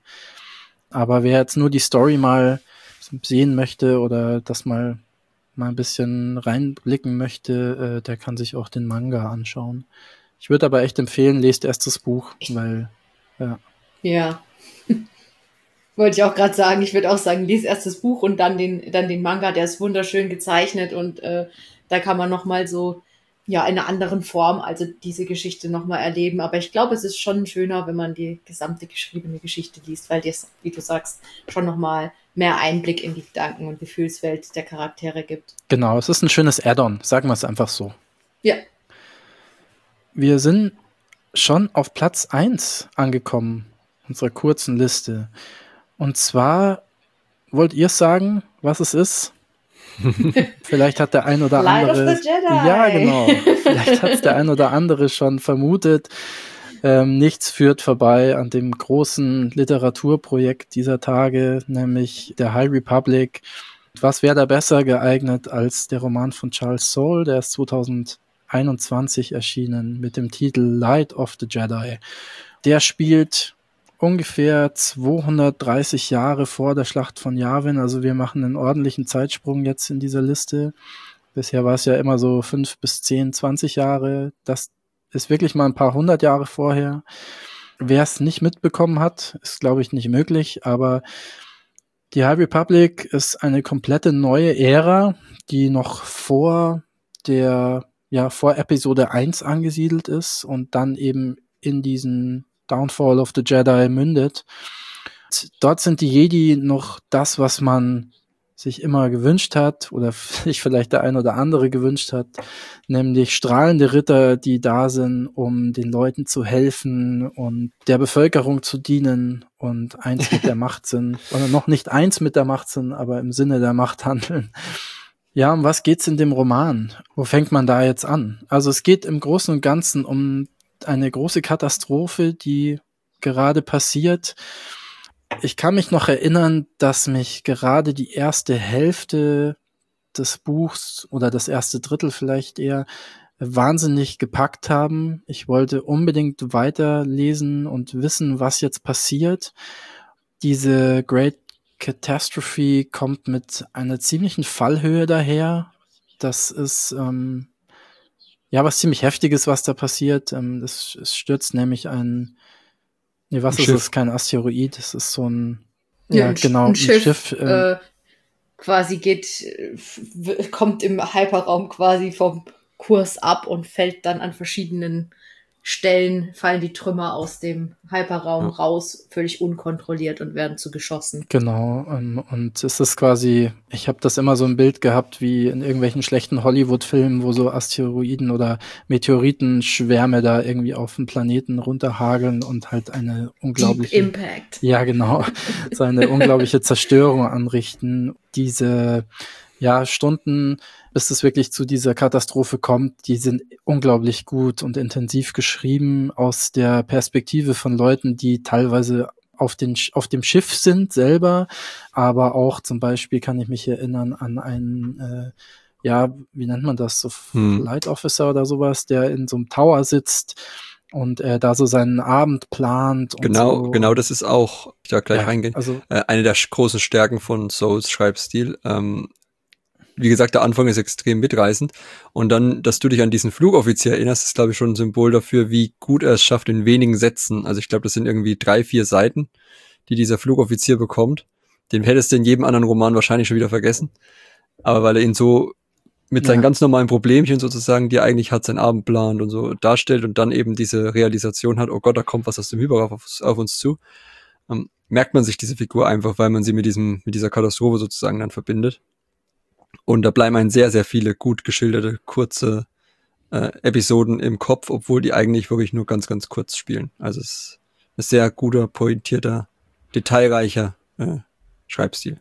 Aber wer jetzt nur die Story mal sehen möchte oder das mal, mal ein bisschen reinblicken möchte, äh, der kann sich auch den Manga anschauen. Ich würde aber echt empfehlen, lest erst das Buch, weil, ja. Ja. Wollte ich auch gerade sagen, ich würde auch sagen, lies erst das Buch und dann den dann den Manga, der ist wunderschön gezeichnet und äh, da kann man nochmal so, ja, in einer anderen Form, also diese Geschichte nochmal erleben. Aber ich glaube, es ist schon schöner, wenn man die gesamte geschriebene Geschichte liest, weil dir, wie du sagst, schon nochmal mehr Einblick in die Gedanken- und Gefühlswelt der Charaktere gibt. Genau, es ist ein schönes Add-on, sagen wir es einfach so. Ja. Wir sind schon auf Platz eins angekommen, unserer kurzen Liste. Und zwar, wollt ihr sagen, was es ist? Vielleicht hat der ein oder Light andere... of the Jedi. Ja, genau. Vielleicht hat es der ein oder andere schon vermutet. Ähm, nichts führt vorbei an dem großen Literaturprojekt dieser Tage, nämlich der High Republic. Was wäre da besser geeignet als der Roman von Charles Soule, der ist zwanzig einundzwanzig erschienen mit dem Titel Light of the Jedi. Der spielt ungefähr zweihundertdreißig Jahre vor der Schlacht von Yavin. Also wir machen einen ordentlichen Zeitsprung jetzt in dieser Liste. Bisher war es ja immer so fünf bis zehn, zwanzig Jahre. Das ist wirklich mal ein paar hundert Jahre vorher. Wer es nicht mitbekommen hat, ist, glaube ich, nicht möglich. Aber die High Republic ist eine komplette neue Ära, die noch vor der, ja, vor Episode eins angesiedelt ist und dann eben in diesen Downfall of the Jedi mündet. Dort sind die Jedi noch das, was man sich immer gewünscht hat oder sich vielleicht der ein oder andere gewünscht hat, nämlich strahlende Ritter, die da sind, um den Leuten zu helfen und der Bevölkerung zu dienen und eins mit der Macht sind, oder noch nicht eins mit der Macht sind, aber im Sinne der Macht handeln. Ja, um was geht's in dem Roman? Wo fängt man da jetzt an? Also es geht im Großen und Ganzen um eine große Katastrophe, die gerade passiert. Ich kann mich noch erinnern, dass mich gerade die erste Hälfte des Buchs oder das erste Drittel vielleicht eher wahnsinnig gepackt haben. Ich wollte unbedingt weiterlesen und wissen, was jetzt passiert. Diese Great Catastrophe kommt mit einer ziemlichen Fallhöhe daher. Das ist ähm, ja was ziemlich Heftiges, was da passiert. Ähm, es, es stürzt nämlich ein Nee, was ein ist Schiff. es? Kein Asteroid, es ist so ein, Ja, ja, ein, genau, ein ein Schiff, Schiff. äh, äh, quasi geht, äh, w- kommt im Hyperraum quasi vom Kurs ab und fällt dann an verschiedenen Stellen, fallen die Trümmer aus dem Hyperraum Ja. raus, völlig unkontrolliert und werden zu Geschossen. Genau, ähm, und es ist quasi, ich habe das immer so ein Bild gehabt wie in irgendwelchen schlechten Hollywood-Filmen, wo so Asteroiden oder Meteoritenschwärme da irgendwie auf den Planeten runterhageln und halt eine unglaubliche, Deep Impact. ja genau, so eine unglaubliche Zerstörung anrichten. Diese ja, Stunden, bis es wirklich zu dieser Katastrophe kommt, die sind unglaublich gut und intensiv geschrieben aus der Perspektive von Leuten, die teilweise auf, den, auf dem Schiff sind selber, aber auch zum Beispiel kann ich mich erinnern an einen, äh, ja, wie nennt man das, so Hm. Flight Officer oder sowas, der in so einem Tower sitzt und er da so seinen Abend plant. Und Genau, so. genau, das ist auch, ich da gleich Ja, reingehen, also äh, eine der sch- großen Stärken von Souls Schreibstil. Ähm, wie gesagt, der Anfang ist extrem mitreißend. Und dann, dass du dich an diesen Flugoffizier erinnerst, ist, glaube ich, schon ein Symbol dafür, wie gut er es schafft in wenigen Sätzen. Also ich glaube, das sind irgendwie drei, vier Seiten, die dieser Flugoffizier bekommt. Den hättest du in jedem anderen Roman wahrscheinlich schon wieder vergessen. Aber weil er ihn so mit seinen Ja. ganz normalen Problemchen sozusagen, die er eigentlich hat, seinen Abend plant und so darstellt und dann eben diese Realisation hat, oh Gott, da kommt was aus dem Hyperraum auf, auf uns zu, ähm, merkt man sich diese Figur einfach, weil man sie mit diesem, mit dieser Katastrophe sozusagen dann verbindet. Und da bleiben ein sehr, sehr viele gut geschilderte, kurze äh, Episoden im Kopf, obwohl die eigentlich wirklich nur ganz, ganz kurz spielen. Also es ist ein sehr guter, pointierter, detailreicher äh, Schreibstil.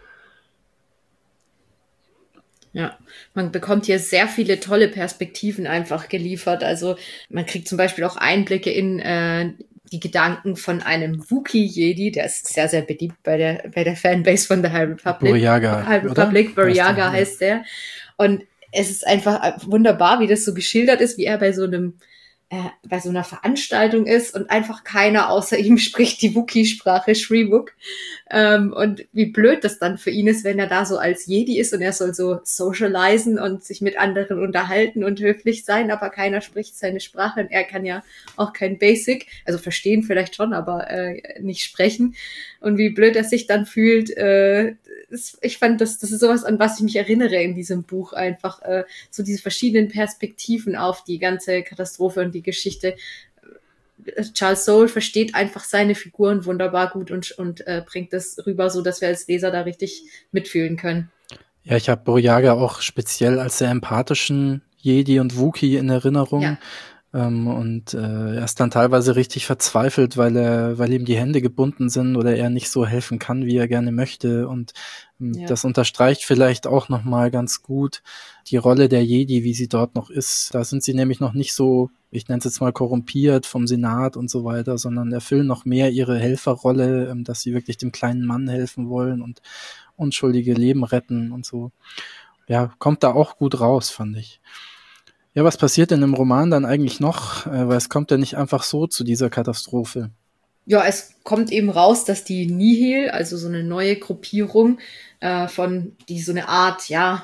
Ja, man bekommt hier sehr viele tolle Perspektiven einfach geliefert. Also man kriegt zum Beispiel auch Einblicke in äh, die Gedanken von einem Wookiee-Jedi, der ist sehr, sehr beliebt bei der, bei der Fanbase von der High Republic. Buryaga, High oder? Republic, Buryaga Heißt der, heißt der. Und es ist einfach wunderbar, wie das so geschildert ist, wie er bei so einem äh, bei so einer Veranstaltung ist und einfach keiner außer ihm spricht die Wookiee-Sprache, Shriwook. Ähm, und wie blöd das dann für ihn ist, wenn er da so als Jedi ist und er soll so socialisen und sich mit anderen unterhalten und höflich sein, aber keiner spricht seine Sprache und er kann ja auch kein Basic, also verstehen vielleicht schon, aber äh, nicht sprechen. Und wie blöd er sich dann fühlt, äh, ist, ich fand, das, das ist sowas, an was ich mich erinnere in diesem Buch einfach, äh, so diese verschiedenen Perspektiven auf die ganze Katastrophe und die Geschichte. Charles Soule versteht einfach seine Figuren wunderbar gut und, und äh, bringt das rüber, so dass wir als Leser da richtig mitfühlen können. Ja, ich habe Buryaga auch speziell als sehr empathischen Jedi und Wookiee in Erinnerung. Ja. Ähm, und äh, er ist dann teilweise richtig verzweifelt, weil er, weil ihm die Hände gebunden sind oder er nicht so helfen kann, wie er gerne möchte. Und ähm, Ja. das unterstreicht vielleicht auch nochmal ganz gut die Rolle der Jedi, wie sie dort noch ist. Da sind sie nämlich noch nicht so, ich nenne es jetzt mal korrumpiert vom Senat und so weiter, sondern erfüllen noch mehr ihre Helferrolle, ähm, dass sie wirklich dem kleinen Mann helfen wollen und unschuldige Leben retten und so. Ja, kommt da auch gut raus, fand ich. Ja, was passiert denn im Roman dann eigentlich noch? Äh, weil es kommt ja nicht einfach so zu dieser Katastrophe. Ja, es kommt eben raus, dass die Nihil, also so eine neue Gruppierung äh, von, die so eine Art, ja,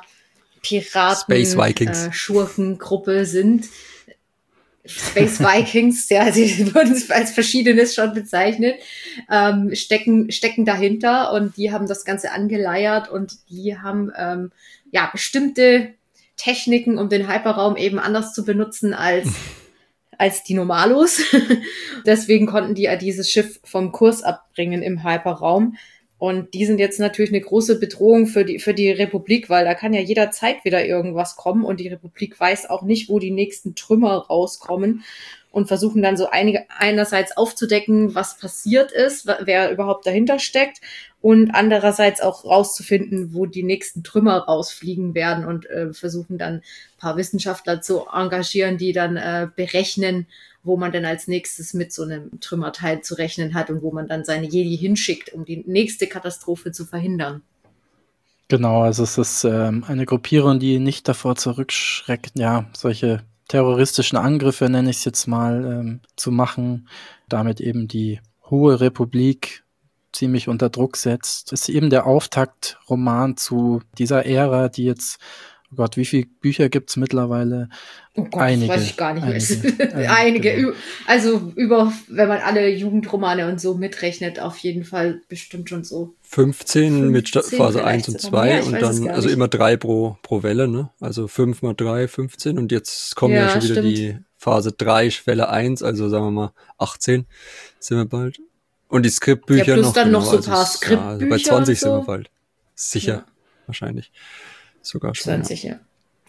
Space Vikings. Piraten-Schurkengruppe sind. Space Vikings, ja, sie wurden als Verschiedenes schon bezeichnet, ähm, stecken, stecken dahinter und die haben das Ganze angeleiert und die haben ähm, ja bestimmte Techniken, um den Hyperraum eben anders zu benutzen als als die Normalos. Deswegen konnten die dieses Schiff vom Kurs abbringen im Hyperraum. Und die sind jetzt natürlich eine große Bedrohung für die, für die Republik, weil da kann ja jederzeit wieder irgendwas kommen und die Republik weiß auch nicht, wo die nächsten Trümmer rauskommen und versuchen dann so einige, einerseits aufzudecken, was passiert ist, wer überhaupt dahinter steckt und andererseits auch rauszufinden, wo die nächsten Trümmer rausfliegen werden und äh, versuchen dann ein paar Wissenschaftler zu engagieren, die dann äh, berechnen, wo man denn als nächstes mit so einem Trümmerteil zu rechnen hat und wo man dann seine Jedi hinschickt, um die nächste Katastrophe zu verhindern. Genau, also es ist ähm, eine Gruppierung, die nicht davor zurückschreckt, ja, solche terroristischen Angriffe, nenne ich es jetzt mal, ähm, zu machen, damit eben die Hohe Republik ziemlich unter Druck setzt. Das ist eben der Auftaktroman zu dieser Ära, die jetzt, oh Gott, wie viele Bücher gibt's mittlerweile? Oh Gott, einige, das weiß ich gar nicht mehr. Einige, einige, einige genau. Also über, wenn man alle Jugendromane und so mitrechnet, auf jeden Fall bestimmt schon so. fünfzehn mit fünfzehn Phase eins und zwei mehr, und dann, also immer drei pro, pro Welle, ne? Also fünf mal drei, fünfzehn und jetzt kommen ja, ja schon wieder stimmt. die Phase drei, Welle eins, also sagen wir mal achtzehn sind wir bald. Und die Skriptbücher ja, plus noch. dann genau, noch so ein also paar es, Skriptbücher. Ja, also bei zwanzig so. sind wir bald. Sicher, ja. wahrscheinlich. Sogar schon. zwanzig, ja. ja.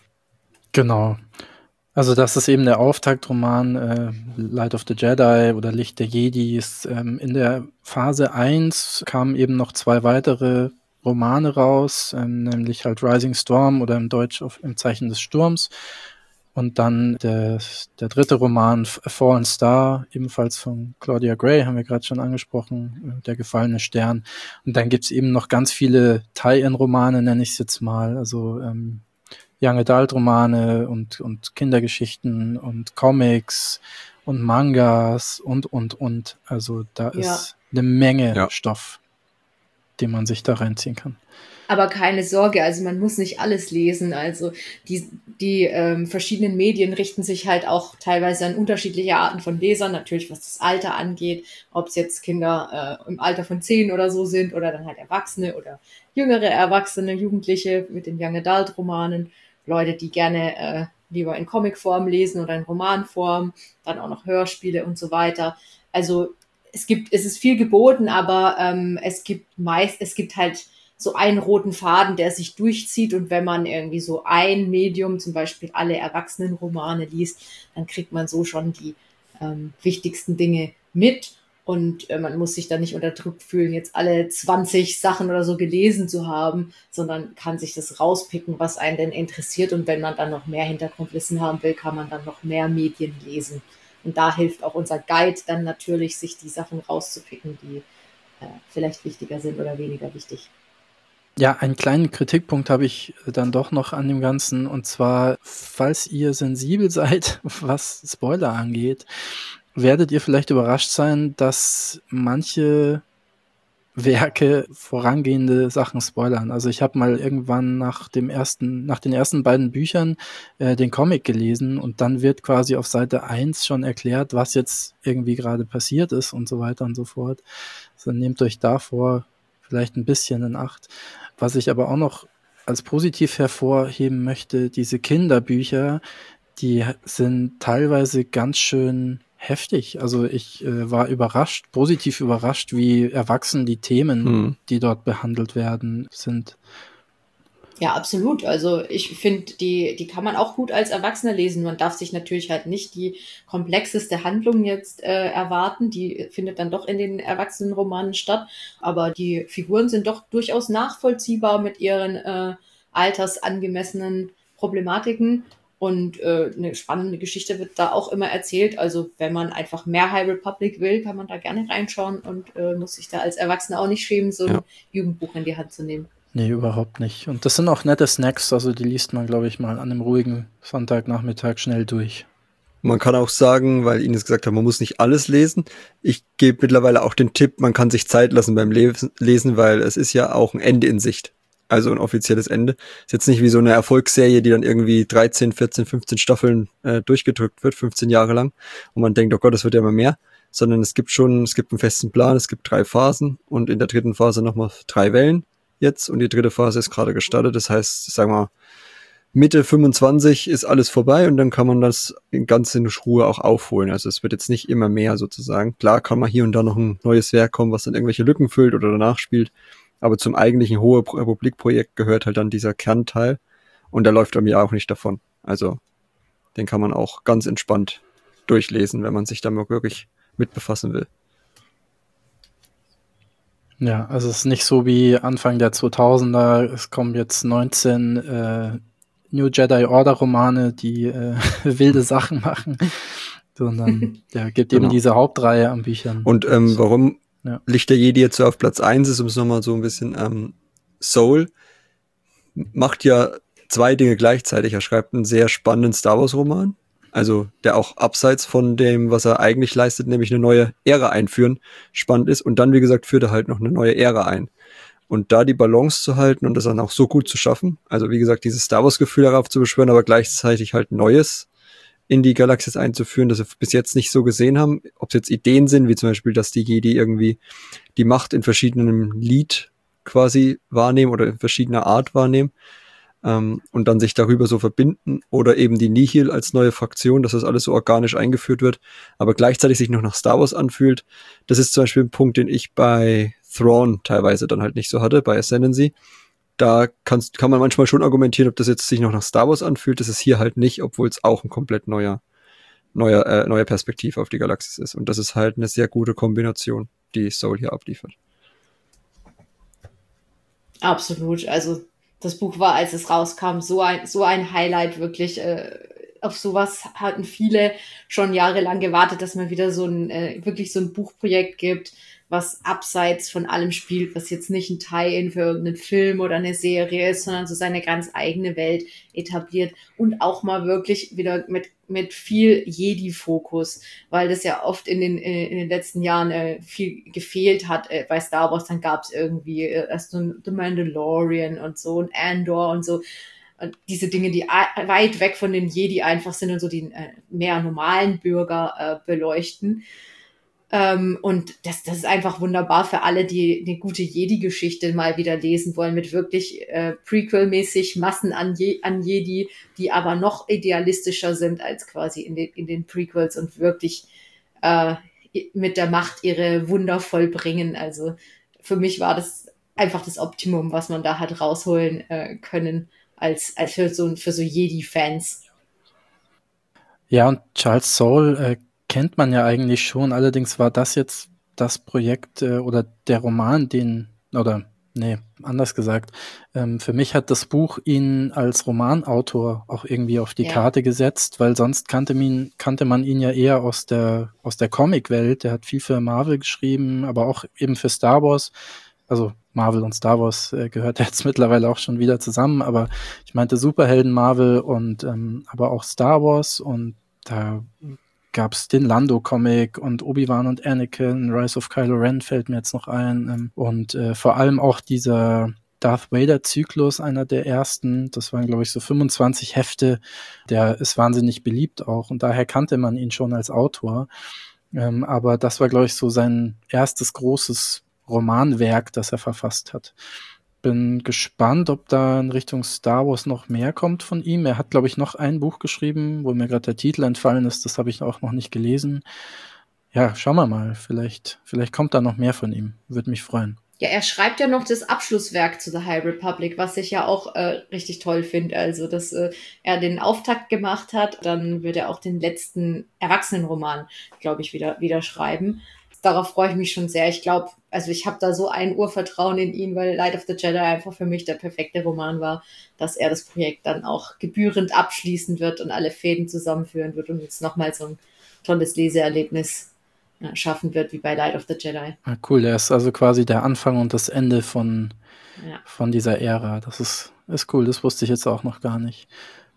Genau. Also das ist eben der Auftaktroman äh, Light of the Jedi oder Licht der Jedis. Ähm, in der Phase eins kamen eben noch zwei weitere Romane raus, ähm, nämlich halt Rising Storm oder im Deutsch auf, im Zeichen des Sturms. Und dann der, der dritte Roman A Fallen Star, ebenfalls von Claudia Gray, haben wir gerade schon angesprochen, Der gefallene Stern. Und dann gibt's eben noch ganz viele Tie-In-Romane, nenne ich es jetzt mal, also ähm, Young Adult Romane und, und Kindergeschichten und Comics und Mangas und, und, und. Also da Ja. ist eine Menge Ja. Stoff, den man sich da reinziehen kann. Aber keine Sorge, also man muss nicht alles lesen. Also die, die ähm, verschiedenen Medien richten sich halt auch teilweise an unterschiedliche Arten von Lesern, natürlich was das Alter angeht, ob es jetzt Kinder äh, im Alter von zehn oder so sind oder dann halt Erwachsene oder jüngere Erwachsene, Jugendliche mit den Young Adult Romanen, Leute, die gerne äh, lieber in Comicform lesen oder in Romanform, dann auch noch Hörspiele und so weiter. Also es gibt, es ist viel geboten, aber ähm, es gibt meist, es gibt halt so einen roten Faden, der sich durchzieht und wenn man irgendwie so ein Medium, zum Beispiel alle Erwachsenenromane liest, dann kriegt man so schon die ähm, wichtigsten Dinge mit und äh, man muss sich dann nicht unter Druck fühlen, jetzt alle zwanzig Sachen oder so gelesen zu haben, sondern kann sich das rauspicken, was einen denn interessiert und wenn man dann noch mehr Hintergrundwissen haben will, kann man dann noch mehr Medien lesen. Und da hilft auch unser Guide dann natürlich, sich die Sachen rauszupicken, die äh, vielleicht wichtiger sind oder weniger wichtig. Ja, einen kleinen Kritikpunkt habe ich dann doch noch an dem Ganzen. Und zwar, falls ihr sensibel seid, was Spoiler angeht, werdet ihr vielleicht überrascht sein, dass manche Werke vorangehende Sachen spoilern. Also ich habe mal irgendwann nach dem ersten, nach den ersten beiden Büchern äh, den Comic gelesen und dann wird quasi auf Seite eins schon erklärt, was jetzt irgendwie gerade passiert ist und so weiter und so fort. Also nehmt euch davor vielleicht ein bisschen in Acht. Was ich aber auch noch als positiv hervorheben möchte, diese Kinderbücher, die sind teilweise ganz schön heftig. Also ich äh, war überrascht, positiv überrascht, wie erwachsen die Themen, hm. die dort behandelt werden, sind. Ja, absolut. Also ich finde, die, die kann man auch gut als Erwachsener lesen. Man darf sich natürlich halt nicht die komplexeste Handlung jetzt äh, erwarten. Die findet dann doch in den Erwachsenenromanen statt. Aber die Figuren sind doch durchaus nachvollziehbar mit ihren äh, altersangemessenen Problematiken. Und äh, eine spannende Geschichte wird da auch immer erzählt. Also wenn man einfach mehr High Republic will, kann man da gerne reinschauen und äh, muss sich da als Erwachsener auch nicht schämen, so ein ja. Jugendbuch in die Hand zu nehmen. Nee, überhaupt nicht. Und das sind auch nette Snacks, also die liest man, glaube ich, mal an einem ruhigen Sonntagnachmittag schnell durch. Man kann auch sagen, weil Ines gesagt hat, man muss nicht alles lesen. Ich gebe mittlerweile auch den Tipp, man kann sich Zeit lassen beim Lesen, weil es ist ja auch ein Ende in Sicht. Also ein offizielles Ende. Ist jetzt nicht wie so eine Erfolgsserie, die dann irgendwie dreizehn, vierzehn, fünfzehn Staffeln äh, durchgedrückt wird, fünfzehn Jahre lang. Und man denkt, oh Gott, das wird ja immer mehr. Sondern es gibt schon, es gibt einen festen Plan, es gibt drei Phasen und in der dritten Phase nochmal drei Wellen jetzt. Und die dritte Phase ist gerade gestartet. Das heißt, sagen wir Mitte fünfundzwanzig ist alles vorbei und dann kann man das in ganz in Ruhe auch aufholen. Also es wird jetzt nicht immer mehr sozusagen. Klar kann man hier und da noch ein neues Werk kommen, was dann irgendwelche Lücken füllt oder danach spielt. Aber zum eigentlichen Hohe Republik-Projekt gehört halt dann dieser Kernteil und der läuft am Jahr auch nicht davon. Also den kann man auch ganz entspannt durchlesen, wenn man sich da mal wirklich mit befassen will. Ja, also es ist nicht so wie Anfang der zweitausender, es kommen jetzt neunzehn äh, New Jedi Order Romane, die äh, wilde Sachen machen, sondern ja, gibt genau. eben diese Hauptreihe an Büchern. Und ähm, warum ja. Licht der Jedi jetzt so auf Platz eins ist, um es nochmal so ein bisschen, ähm, Soul macht ja zwei Dinge gleichzeitig. Er schreibt einen sehr spannenden Star Wars Roman, also der auch abseits von dem, was er eigentlich leistet, nämlich eine neue Ära einführen, spannend ist. Und dann, wie gesagt, führt er halt noch eine neue Ära ein. Und da die Balance zu halten und das dann auch so gut zu schaffen, also wie gesagt, dieses Star Wars-Gefühl darauf zu beschwören, aber gleichzeitig halt Neues in die Galaxis einzuführen, das wir bis jetzt nicht so gesehen haben. Ob es jetzt Ideen sind, wie zum Beispiel, dass die Jedi irgendwie die Macht in verschiedenen Lied quasi wahrnehmen oder in verschiedener Art wahrnehmen ähm, und dann sich darüber so verbinden oder eben die Nihil als neue Fraktion, dass das alles so organisch eingeführt wird, aber gleichzeitig sich noch nach Star Wars anfühlt. Das ist zum Beispiel ein Punkt, den ich bei Thrawn teilweise dann halt nicht so hatte, bei Ascendancy. Da kannst, kann man manchmal schon argumentieren, ob das jetzt sich noch nach Star Wars anfühlt. Das ist hier halt nicht, obwohl es auch ein komplett neuer, neuer, äh, neuer Perspektive auf die Galaxis ist. Und das ist halt eine sehr gute Kombination, die Soul hier abliefert. Absolut. Also das Buch war, als es rauskam, so ein, so ein Highlight wirklich. Äh, auf sowas hatten viele schon jahrelang gewartet, dass man wieder so ein, äh, wirklich so ein Buchprojekt gibt, was abseits von allem spielt, was jetzt nicht ein Tie-in für irgendeinen Film oder eine Serie ist, sondern so seine ganz eigene Welt etabliert und auch mal wirklich wieder mit mit viel Jedi-Fokus, weil das ja oft in den in den letzten Jahren äh, viel gefehlt hat äh, bei Star Wars. Dann gab es irgendwie äh, erst so ein The Mandalorian und so ein Andor und so. Und diese Dinge, die a- weit weg von den Jedi einfach sind und so die äh, mehr normalen Bürger äh, beleuchten. Ähm, und das, das ist einfach wunderbar für alle, die eine gute Jedi-Geschichte mal wieder lesen wollen, mit wirklich äh, Prequel-mäßig Massen an, Je- an Jedi, die aber noch idealistischer sind als quasi in den, in den Prequels und wirklich äh, mit der Macht ihre Wunder vollbringen. Also für mich war das einfach das Optimum, was man da hat rausholen äh, können, als, als für so, für so Jedi-Fans. Ja, und Charles Soule äh, kennt man ja eigentlich schon, allerdings war das jetzt das Projekt äh, oder der Roman, den, oder nee, anders gesagt, ähm, für mich hat das Buch ihn als Romanautor auch irgendwie auf die Ja. Karte gesetzt, weil sonst kannte man, kannte man ihn ja eher aus der, aus der Comic-Welt. Der hat viel für Marvel geschrieben, aber auch eben für Star Wars. Also Marvel und Star Wars äh, gehört jetzt mittlerweile auch schon wieder zusammen, aber ich meinte Superhelden Marvel und ähm, aber auch Star Wars, und da gab's den Lando-Comic und Obi-Wan und Anakin, Rise of Kylo Ren fällt mir jetzt noch ein, ähm, und äh, vor allem auch dieser Darth Vader-Zyklus, einer der ersten, das waren glaube ich so fünfundzwanzig Hefte, der ist wahnsinnig beliebt auch und daher kannte man ihn schon als Autor, ähm, aber das war glaube ich so sein erstes großes Romanwerk, das er verfasst hat. Bin gespannt, ob da in Richtung Star Wars noch mehr kommt von ihm. Er hat, glaube ich, noch ein Buch geschrieben, wo mir gerade der Titel entfallen ist. Das habe ich auch noch nicht gelesen. Ja, schauen wir mal. Vielleicht, vielleicht kommt da noch mehr von ihm. Würde mich freuen. Ja, er schreibt ja noch das Abschlusswerk zu The High Republic, was ich ja auch äh, richtig toll finde. Also, dass äh, er den Auftakt gemacht hat, dann wird er auch den letzten Erwachsenenroman, glaube ich, wieder, wieder schreiben. Darauf freue ich mich schon sehr. Ich glaube, also ich habe da so ein Urvertrauen in ihn, weil Light of the Jedi einfach für mich der perfekte Roman war, dass er das Projekt dann auch gebührend abschließen wird und alle Fäden zusammenführen wird und jetzt nochmal so ein tolles Leseerlebnis ja, schaffen wird, wie bei Light of the Jedi. Ah, cool, der ist also quasi der Anfang und das Ende von, Ja. von dieser Ära. Das ist, ist cool, das wusste ich jetzt auch noch gar nicht.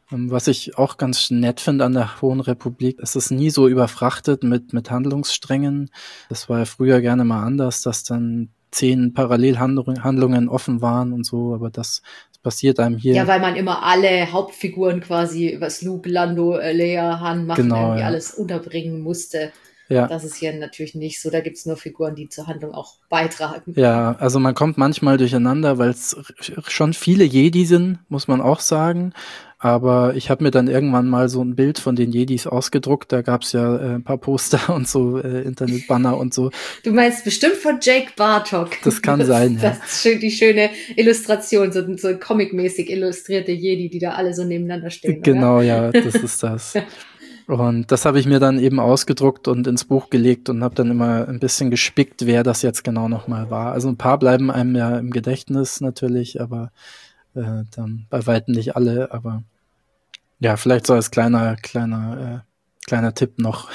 Was ich auch ganz nett finde an der Hohen Republik, es ist nie so überfrachtet mit, mit Handlungssträngen. Das war ja früher gerne mal anders, dass dann zehn Parallelhandlungen offen waren und so, aber das, das passiert einem hier. Ja, weil man immer alle Hauptfiguren quasi, was Luke, Lando, Leia, Han machen, genau, irgendwie ja. alles unterbringen musste. Ja. Das ist hier natürlich nicht so. Da gibt's nur Figuren, die zur Handlung auch beitragen. Ja, also man kommt manchmal durcheinander, weil es schon viele Jedi sind, muss man auch sagen. Aber ich habe mir dann irgendwann mal so ein Bild von den Jedis ausgedruckt. Da gab's ja äh, ein paar Poster und so, äh, Internetbanner und so. Du meinst bestimmt von Jake Bartok. Das kann sein, ja. Das ist schön, die schöne Illustration, so, so comic-mäßig illustrierte Jedi, die da alle so nebeneinander stehen. Genau, oder? Ja, das ist das. Und das habe ich mir dann eben ausgedruckt und ins Buch gelegt und habe dann immer ein bisschen gespickt, wer das jetzt genau nochmal war. Also ein paar bleiben einem ja im Gedächtnis natürlich, aber äh, dann bei weitem nicht alle. Aber ja, vielleicht so als kleiner, kleiner, äh, kleiner Tipp noch.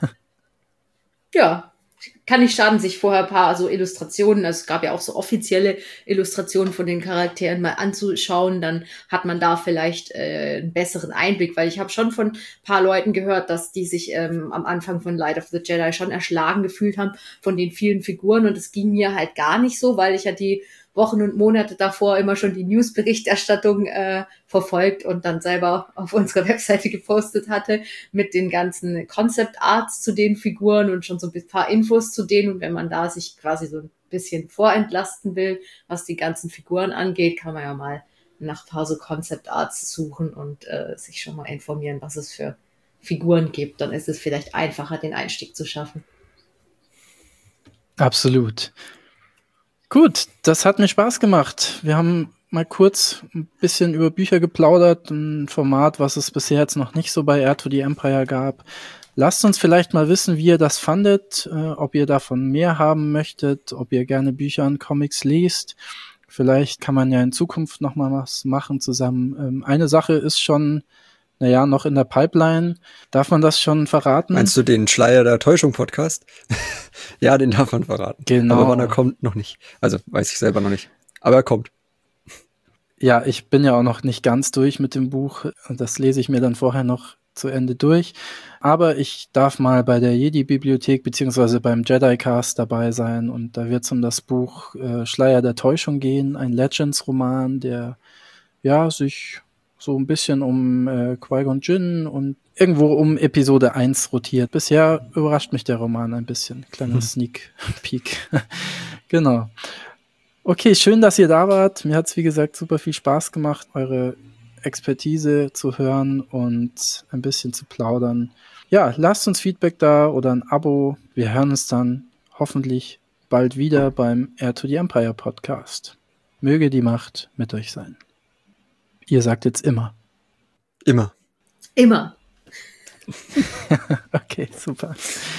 Ja, kann nicht schaden, sich vorher ein paar so Illustrationen, also es gab ja auch so offizielle Illustrationen von den Charakteren mal anzuschauen, dann hat man da vielleicht äh, einen besseren Einblick, weil ich habe schon von ein paar Leuten gehört, dass die sich ähm, am Anfang von Light of the Jedi schon erschlagen gefühlt haben von den vielen Figuren und es ging mir halt gar nicht so, weil ich ja die Wochen und Monate davor immer schon die News-Berichterstattung äh, verfolgt und dann selber auf unserer Webseite gepostet hatte mit den ganzen Concept-Arts zu den Figuren und schon so ein paar Infos zu denen. Und wenn man da sich quasi so ein bisschen vorentlasten will, was die ganzen Figuren angeht, kann man ja mal nach ein paar so Concept-Arts suchen und äh, sich schon mal informieren, was es für Figuren gibt. Dann ist es vielleicht einfacher, den Einstieg zu schaffen. Absolut. Gut, das hat mir Spaß gemacht. Wir haben mal kurz ein bisschen über Bücher geplaudert, ein Format, was es bisher jetzt noch nicht so bei Heir to the Empire gab. Lasst uns vielleicht mal wissen, wie ihr das fandet, äh, ob ihr davon mehr haben möchtet, ob ihr gerne Bücher und Comics liest. Vielleicht kann man ja in Zukunft noch mal was machen zusammen. Ähm, eine Sache ist schon, naja, noch in der Pipeline. Darf man das schon verraten? Meinst du den Schleier der Täuschung-Podcast? Ja, den darf man verraten. Genau. Aber wann er kommt, noch nicht. Also, weiß ich selber noch nicht. Aber er kommt. Ja, ich bin ja auch noch nicht ganz durch mit dem Buch. Das lese ich mir dann vorher noch zu Ende durch. Aber ich darf mal bei der Jedi-Bibliothek beziehungsweise beim Jedi-Cast dabei sein. Und da wird es um das Buch äh, Schleier der Täuschung gehen. Ein Legends-Roman, der ja sich so ein bisschen um äh, Qui-Gon Jinn und irgendwo um Episode eins rotiert. Bisher überrascht mich der Roman ein bisschen. Kleiner hm. Sneak Peek. Genau. Okay, schön, dass ihr da wart. Mir hat es, wie gesagt, super viel Spaß gemacht, eure Expertise zu hören und ein bisschen zu plaudern. Ja, lasst uns Feedback da oder ein Abo. Wir hören uns dann hoffentlich bald wieder beim Heir to the Empire Podcast. Möge die Macht mit euch sein. Ihr sagt jetzt immer. Immer. Immer. Okay, super.